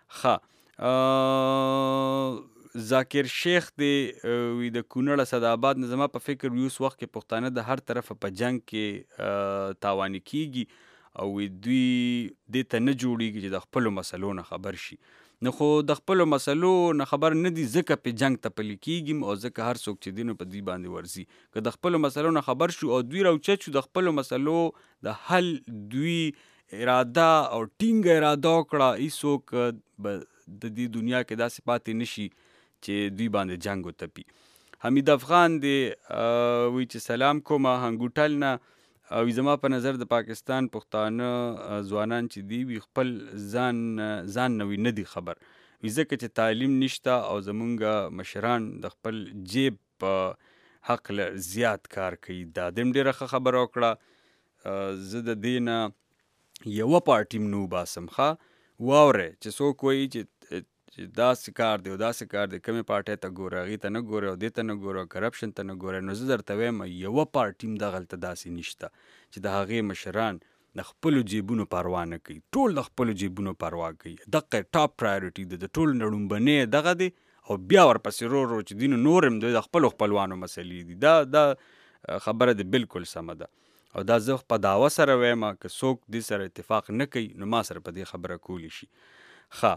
ذاکر شیخ دی وی د کونړ اسداباد نه زما په فکر وي اوس وخت کې پښتانه د هر طرفه په جنګ کې تاواني کېږي او دوی دې ته نه جوړیږي چې د خپلو مسلو نه خبر شي نو خو د خپلو مسلو نه خبر نه دي ځکه په جنګ ته پلي کېږي او ځکه هر څوک چې دی نو په دوی باندې ورځي که د خپلو مسلو نه خبر شو او دوی راوچت شو د خپلو مسلو د حل دوی اراده او ټینګه اراده وکړه هیڅوک د دې دنیا کې داسې پاتې نشي چې دوی باندې جنګ وتپي. حمید افغان دی وی چې سلام کومه هنګوټل نه او زما په نظر د پاکستان پښتانه ځوانان چې دی وی خپل ځان نوی نه دی خبر وی ځکه چې تعلیم نشته او زمونږ مشران د خپل جیب په حق زیات کار کوي. دا دم ډیره ښه خبره وکړه. زه د دې نه یوه پارټي نو باسم ښه واورئ چې څوک وایي چې داسې کار دی او داسې کار دی کومې پارټۍ ته ګوره هغې ته نه ګوره او دې ته نه ګوره کرپشن ته نه ګوره. نو زه درته وایم یوه پارټي هم دغلته داسې نشته چې د هغې مشران د خپلو جیبونو پروا نه کوي. ټول د خپلو جیبونو پروا کوي. دغه ټاپ پرایورټي د ټول نه لومبنی دغه دی او بیا ورپسې رو چې دینو نور هم د خپلو خپلوانو مسلې دي. دا خبره دی بالکل سمه ده او دا زه په دعوه سره وایم که څوک دې سره اتفاق نه کوي نو ما سره په دې خبره کولی شي. ښه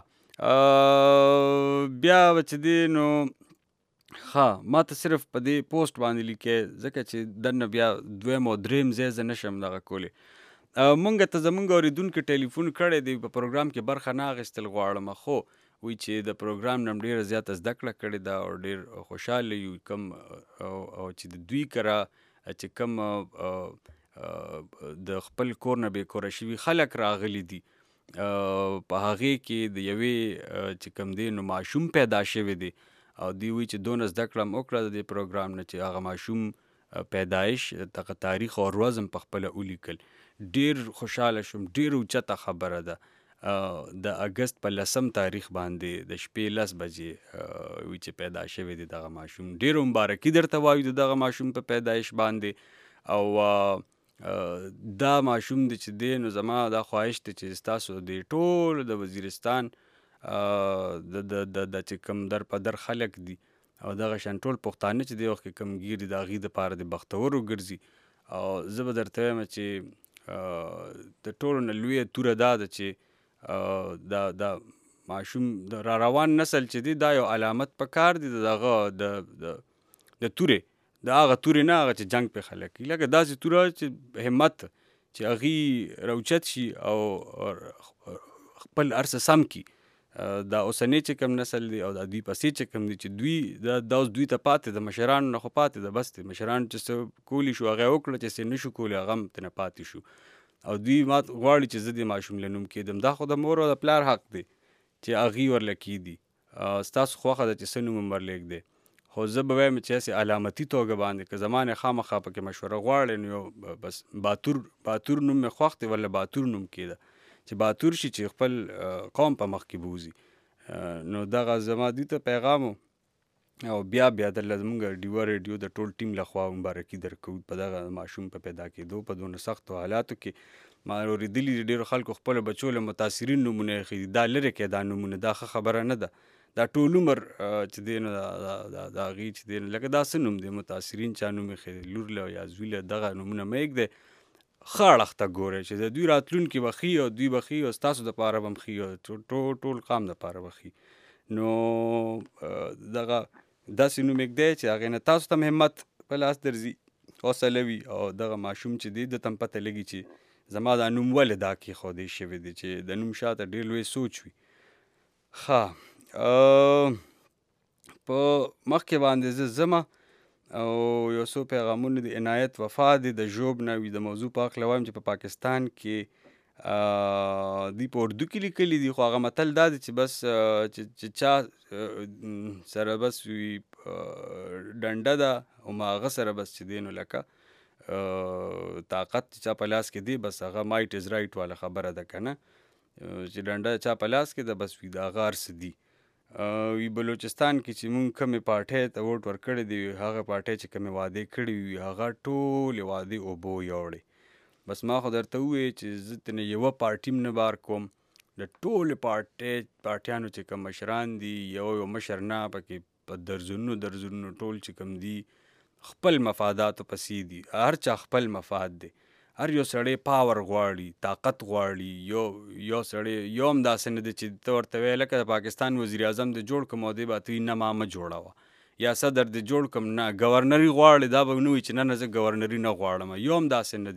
بیا چې دی نو ما ته صرف په دې پوسټ باندې لیکې ځکه چې دنه بیا دویم او دریم ځای زه نشم دغه کولی. مونږ ته زمونږ اورېدونکي ټلیفون کړی دی په پروګرام کې برخه نه اخیستل غواړم خو وی چې د پروګرام نه ډېره زیاته زده کړه کړې ده او ډېر خوشحاله یو کم او چې د دوی کره چې کم د خپل کور نه بې کوره شوي خلک راغلي دي په هغې کې د یوې چې کم دی نو ماشوم پیدا شوی دی او دوی وی چې دونه زده کړه م وکړه د دې پروګرام نه چې هغه ماشوم پیدایش دغه تاریخ او ورځ هم په خپله ولیکل. ډېر خوشحاله شوم. ډېر اوچته خبره ده. د اګست په 10 تاریخ باندې د شپې 10 بجې وی چې پیدا شوی دی دغه ماشوم. ډېر مبارکي درته وایو د دغه ماشوم په پیدایش باندې او دا ماشوم دی چې دی نو زما دا خواهش دی چې ستاسو د ټول د وزیرستان د چې کوم در په در خلک دي او دغه شان ټول پښتانه چې دی وخت کې کم ګیر د هغې دپاره د بختور وګرځي او زه به درته وایم چې د ټولو نه لویه توره دا ده چې دا ماشوم د را روان نسل چې دی دا یو علامت په کار دی دغه د تورې د هغه تورې نه هغه چې جنګ پې خلک کوي لکه داسې توره چې همت چې هغې راوچت شي او خپل هر څه سم کړي. دا اوسنی چې کوم نسل دی او دا دوی پسې چې کوم دی چې دوی دا اوس دوی ته پاتې د مشرانو نه خو پاتې ده بس دی مشرانو چې څه کولی شو هغه یې وکړه چې څه نه شو کولی هغه هم ترنه پاتې شو او دوی ما غواړي چې زه د ماشوم له نوم کېدم. دا خو د مور او د پلار حق دی چې هغې ورله کېدي. ستاسو خوښه ده چې څه نوم هم ورلېږدی خو زه به وایم چې هسې علامتي توګه باندې که زما نه خامخا پکې مشوره غواړې نو یو بس باتور نوم مې خوښ دی ولا باتور نوم کېده چې باتور شي چې خپل قوم په مخ کې بوځي. نو دغه زما دوی ته پیغام او بیا درله زمونږ ډیوه ریډیو د ټول ټیم لخوا مبارکي درکوو په دغه ماشوم په پیدا کېدو په دونه سختو حالاتو کې. ما اورېدلي دي ډېرو خلکو خپلو بچو له متاثرین نومونه ایښي دي. دا لرې کې دا نومونه دا ښه خبره نه ده. دا ټول عمر چې دی نو د هغې چې دی لکه دا څه نوم دی متاثرین چا نوم ایښی لور له یا زوی له دغه نومونه مه ایږدئ. ښه اړخ ته ګورئ چې د دوی راتلونکي به ښي او دوی به ښي او ستاسو دپاره به هم ښي او ټول قام دپاره به ښي. نو دغه داسې نوم ایږدئ چې هغې نه تاسو ته هم همت په لاس درځي حوصله وي او دغه ماشوم چې دی ده ته هم پته لګي چې زما دا نوم ولې دا کېښودی شوی دی چې د نوم شاته ډېر لوی سوچ وي. ښه په مخکې باندې زه ځمه او یو څو پیغامونه د عنایت وفا دی د ژوب نه وي د موضوع په هکله وایم چې په پاکستان کې دوی په اردو کې لیکلي دي خو هغه متل دا دی چې بس چې چا سره بس وي ډنډه ده او هغه سره بس چې دی نو لکه طاقت چې چا په لاس کې دی بس هغه مایټ از رایټ والا خبره ده که نه چې ډنډه چا په لاس کې ده بس وي د هغه هر څه دي. وی بلوچستان کې چې مونږ کمې پارټۍ ته ووټ ورکړی دی هغه پارټۍ چې کمې وعدې کړې وي هغه ټولې وعدې اوبو یوړې. بس ما خو درته ووایې چې زه ترنه یوه پارټي هم نه بار کوم د ټولې پارټیانو چې کوم مشران دي یو مشر نه پکې په درزونو ټول چې کوم دي خپل مفاداتو پسې دي. هر چا خپل مفاد دی. هر یو سړی پاور غواړي طاقت غواړي. یو سړی یو هم داسې نه دی چې ته ورته وایې لکه د پاکستان وزیر اعظم د جوړ کړم او دی به ته نه ما مه جوړوه یا صدر د جوړ کړم نه ګورنري غواړي دا به نه وي چې نه زه ګورنري نه غواړم. یو هم داسې نه دی.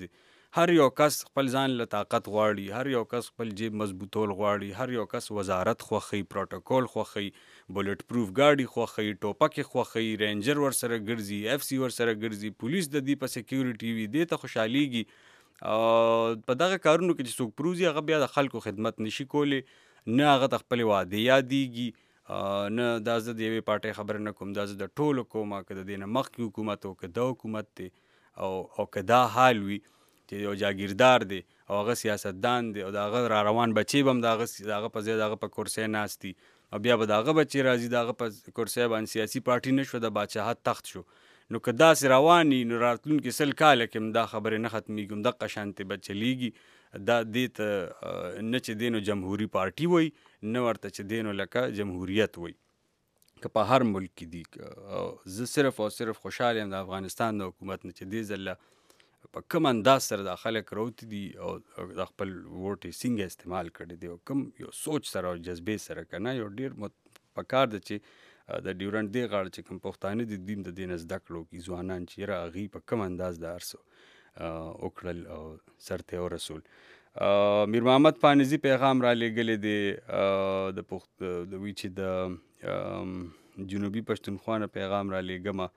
هر یو کس خپل ځان له طاقت غواړي، هر یو کس خپل جیب مضبوطول غواړي، هر یو کس وزارت خوښوي، پروټوکول خوښوي، بولټ پروف ګاډي خوښوي، ټوپکې خوښوي، رینجر ورسره ګرځي، اف سی ورسره ګرځي، پولیس د دې په سکیورټي وي، دې ته خوشحالیږي. په دغه کارونو کې چې څوک پروزي هغه بیا د خلکو خدمت نشي کولی، نه هغه د خپلې وعدې یادېږي، نه دا زه د یوې پارټۍ خبره نه کوم، دا زه د ټولو کوم، که د دې نه مخکې حکومت او که دا حکومت دی او که دا حال وي چې یو جاګیردار دی او هغه سیاستدان دی او د هغه را روان بچی به هم د هغه په ځای د هغه په کرسۍ ناست دي او بیا به د هغه بچی راځي د هغه په کرسۍ باندې سیاسي پارټي نه شوه، د باچاحت تخت شو. نو که داسې روان وي نو راتلونکي 100 کاله کې هم دا خبرې نه ختمېږي، هم دغه شانتې به چلیږي. دا دې ته نه چې دی نو جمهوري پارټي وایي، نه ورته چې دی نو لکه جمهوریت وایي. که په هر ملک کې دي، زه صرف او صرف خوشحال یم د افغانستان د حکومت نه چې دې ځله په کوم انداز سره دا خلک راوتي دي او د خپل ووټ یې څنګه استعمال کړی دی او کوم یو سوچ سره او جذبې سره که نه، یو ډېر پکار ده چې د ډیورنډ دې غاړه چې کوم پښتانه دي دوی د دې نه زده کړو کړي ځوانان چې یاره هغوی په کوم انداز د هر څه وکړل او سر ته یې ورسول. میر محمد پانیزي پیغام را لېږلی دی د وی چې د جنوبي پښتونخوا نه پیغام را لېږمه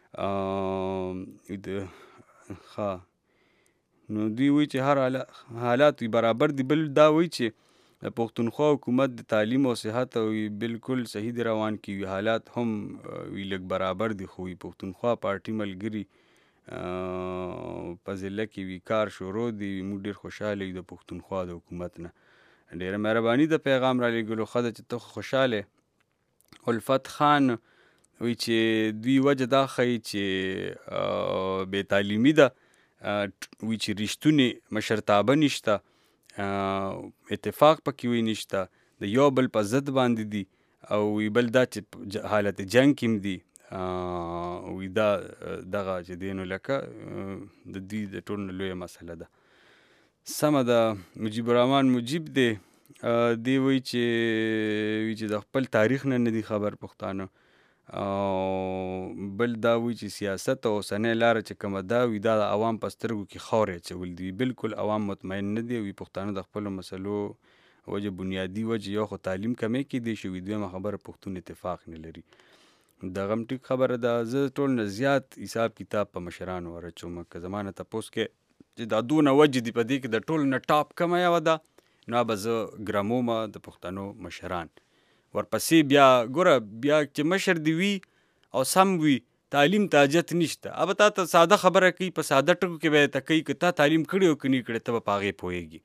نو دوی وایي چې هر حالات وي برابر دي. بل دا وایي چې د پښتونخوا حکومت د تعلیم او صحت او بالکل صحیح دی روان کی وي، حالات هم وی لږ برابر دي، خو پښتونخوا پارټي ملګري په ضلع کې وي، کار شروع دی، موږ ډېر خوشحاله یو د پښتونخوا د حکومت نه. ډېره مهرباني د پیغام را لېږلو ښه ده چې ته خوشحاله. الفت خان وایي چې دوی وجه دا ښیي چې بې تعلیمي ده، وایي چې رښتونې مشرتابه نشته، اتفاق پکې وایي نشته، د یو بل په ضد باندې دي، او وی بل دا چې حالت جنګ کې هم دي، وی دا دغه چې دی نو لکه د دوی د ټولو نه لویه مسله ده. سمه ده. مجیب الرحمن مجیب دی، دی وایي چې د خپل تاریخ نه دي خبر پښتانه، بل دا وایي چې سیاست او اوسنۍ لاره چې کومه ده وي دا د عوام په سترګو کې خاورې اچول دي. بالکل عوام مطمئن نه دي، وي پښتانه د خپلو مسلو وجه بنیادي وجه یو خو تعلیم کمی کېدی شي، وي دویمه خبره پښتون اتفاق نه لري. دغه هم ټیک خبره ده. زه ټول نه زیات حساب کتاب په مشرانو ورچوم، که زما نه تپوس کې چې دا دونه وجه دي په دې کې د ټولو نه ټاپ کومه یوه ده، نو به زه ګرمومه د پښتنو مشران. ورپسې بیا ګوره بیا چې مشر دی وي او سم وي، تعلیم ته حاجت نشته. اب تا ته ساده خبره کوي، په ساده ټکو کې به ته کوي که تا تعلیم کړی او که نه کړی ته به په هغې پوهېږي.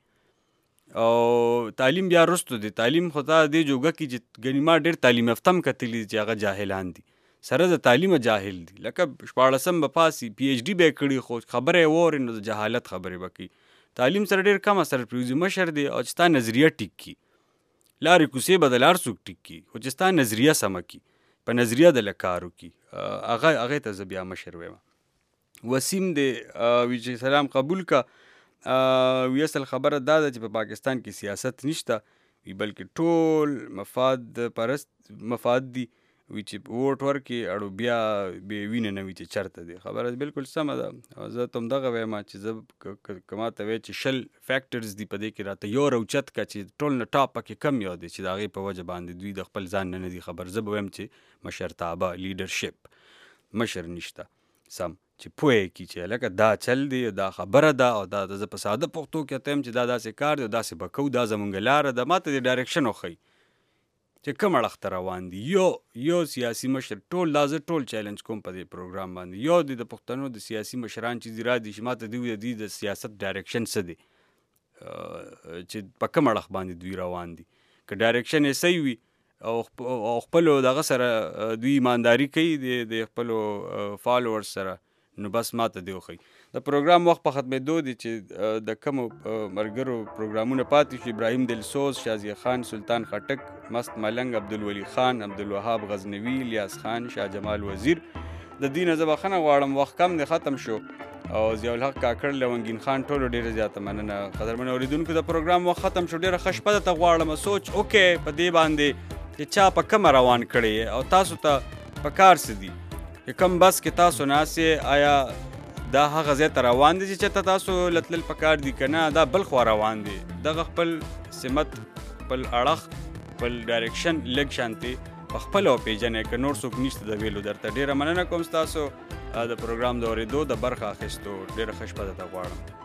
او تعلیم بیا رستو دی، تعلیم خو تا دې جوګه کې چې ګنې ما ډېر تعلیم یافته هم کتلي دي چې هغه جاهلان دي، سره د تعلیمه جاهل دي. لکه 14 به پاسي پی ایچ ډي به یې کړي، خو خبره یې واورې نو د جهالت خبرې به کوي. تعلیم سره ډېر کم اثر پرېوځي. مشر دی او چې ستا نظریه ټیک کړي، لارې کوڅې به د لار څوک ټیک کړي، خو چې ستا نظریه سمه کړي، په نظریه د لکار وکړي، هغې ته زه بیا مشر وایم. وسیم دی وی چې سلام قبول کا، وی اصل خبره دا ده چې په پاکستان کې سیاست نشته، وی بلکې ټول مفاد پرست مفاد دي، وی چې ووټ ورکړي اړو بیا بې وینه نه وي چې چېرته دی. خبره بالکل سمه ده. زه ته هم دغه وایم چې زه که ما ته وایي چې شل فیکټرز دي په دې کې راته یو راوچت کړه چې ټول نه ټاپ پکې کم یو دی چې د هغې په وجه باندې دوی د خپل ځان نه دي خبر. زه به وایم چې مشرتابه لیډرشپ مشر نشته سم چې پوه یې کړي چې لکه دا چل دی، دا خبره ده او دا زه په ساده پښتو کې ته یم چې دا داسې کار دی، داسې به کوو، دا زمونږ لاره ده. ما ته د ډایرکشن وښیي چې کوم اړخ ته روان دي. یو سیاسي مشر ټول دا زه ټول چیلنج کوم په دې پروګرام باندې، یو د پښتنو د سیاسي مشران چې دي را دي چې ما ته دوی د د سیاست ډایرکشن څه دی، چې په کوم اړخ باندې دوی روان دي. که ډایرکشن یې صحیح وي او خپلو دغه سره دوی ایمانداري کوي د خپلو فالوورز سره، نو بس ما ته دی وښیي. د پروګرام وخت په ختمېدو دی چې د کومو ملګرو پروګرامونه پاتې شو، ابراهیم دلسوز، شازیه خان، سلطان خټک، مست ملنګ، عبدالولي خان، عبدالوهاب غزنوي، الیاس خان، شاه جمال وزیر. د دې نه زه بخښنه غواړم، وخت کم دی ختم شو، او ضیاءالحق کاکړ، لونګین خان، ټولو ډېره زیاته مننه. قدرمنو اورېدونکو د پروګرام وخت ختم شو، ډېره ښه شپه درته غواړم. سوچ وکړئ په دې باندې چې چا په کومه روان کړی او تاسو ته په کار څه دي، چې کوم بس کې تاسو ناست یې، آیا دا هغه ځای ته روان دي چې چېرته تاسو لتلل پکار دي که نه دا بل خوا روان دي دغه خپل سمت خپل اړخ خپل ډایرکشن لږ شانتې په خپله وپېژنئ که نور څوک نشته د ویلو درته ډېره مننه کوم ستاسو د پروګرام د اورېدو د برخه اخیستو ډېره ښه شپه درته غواړم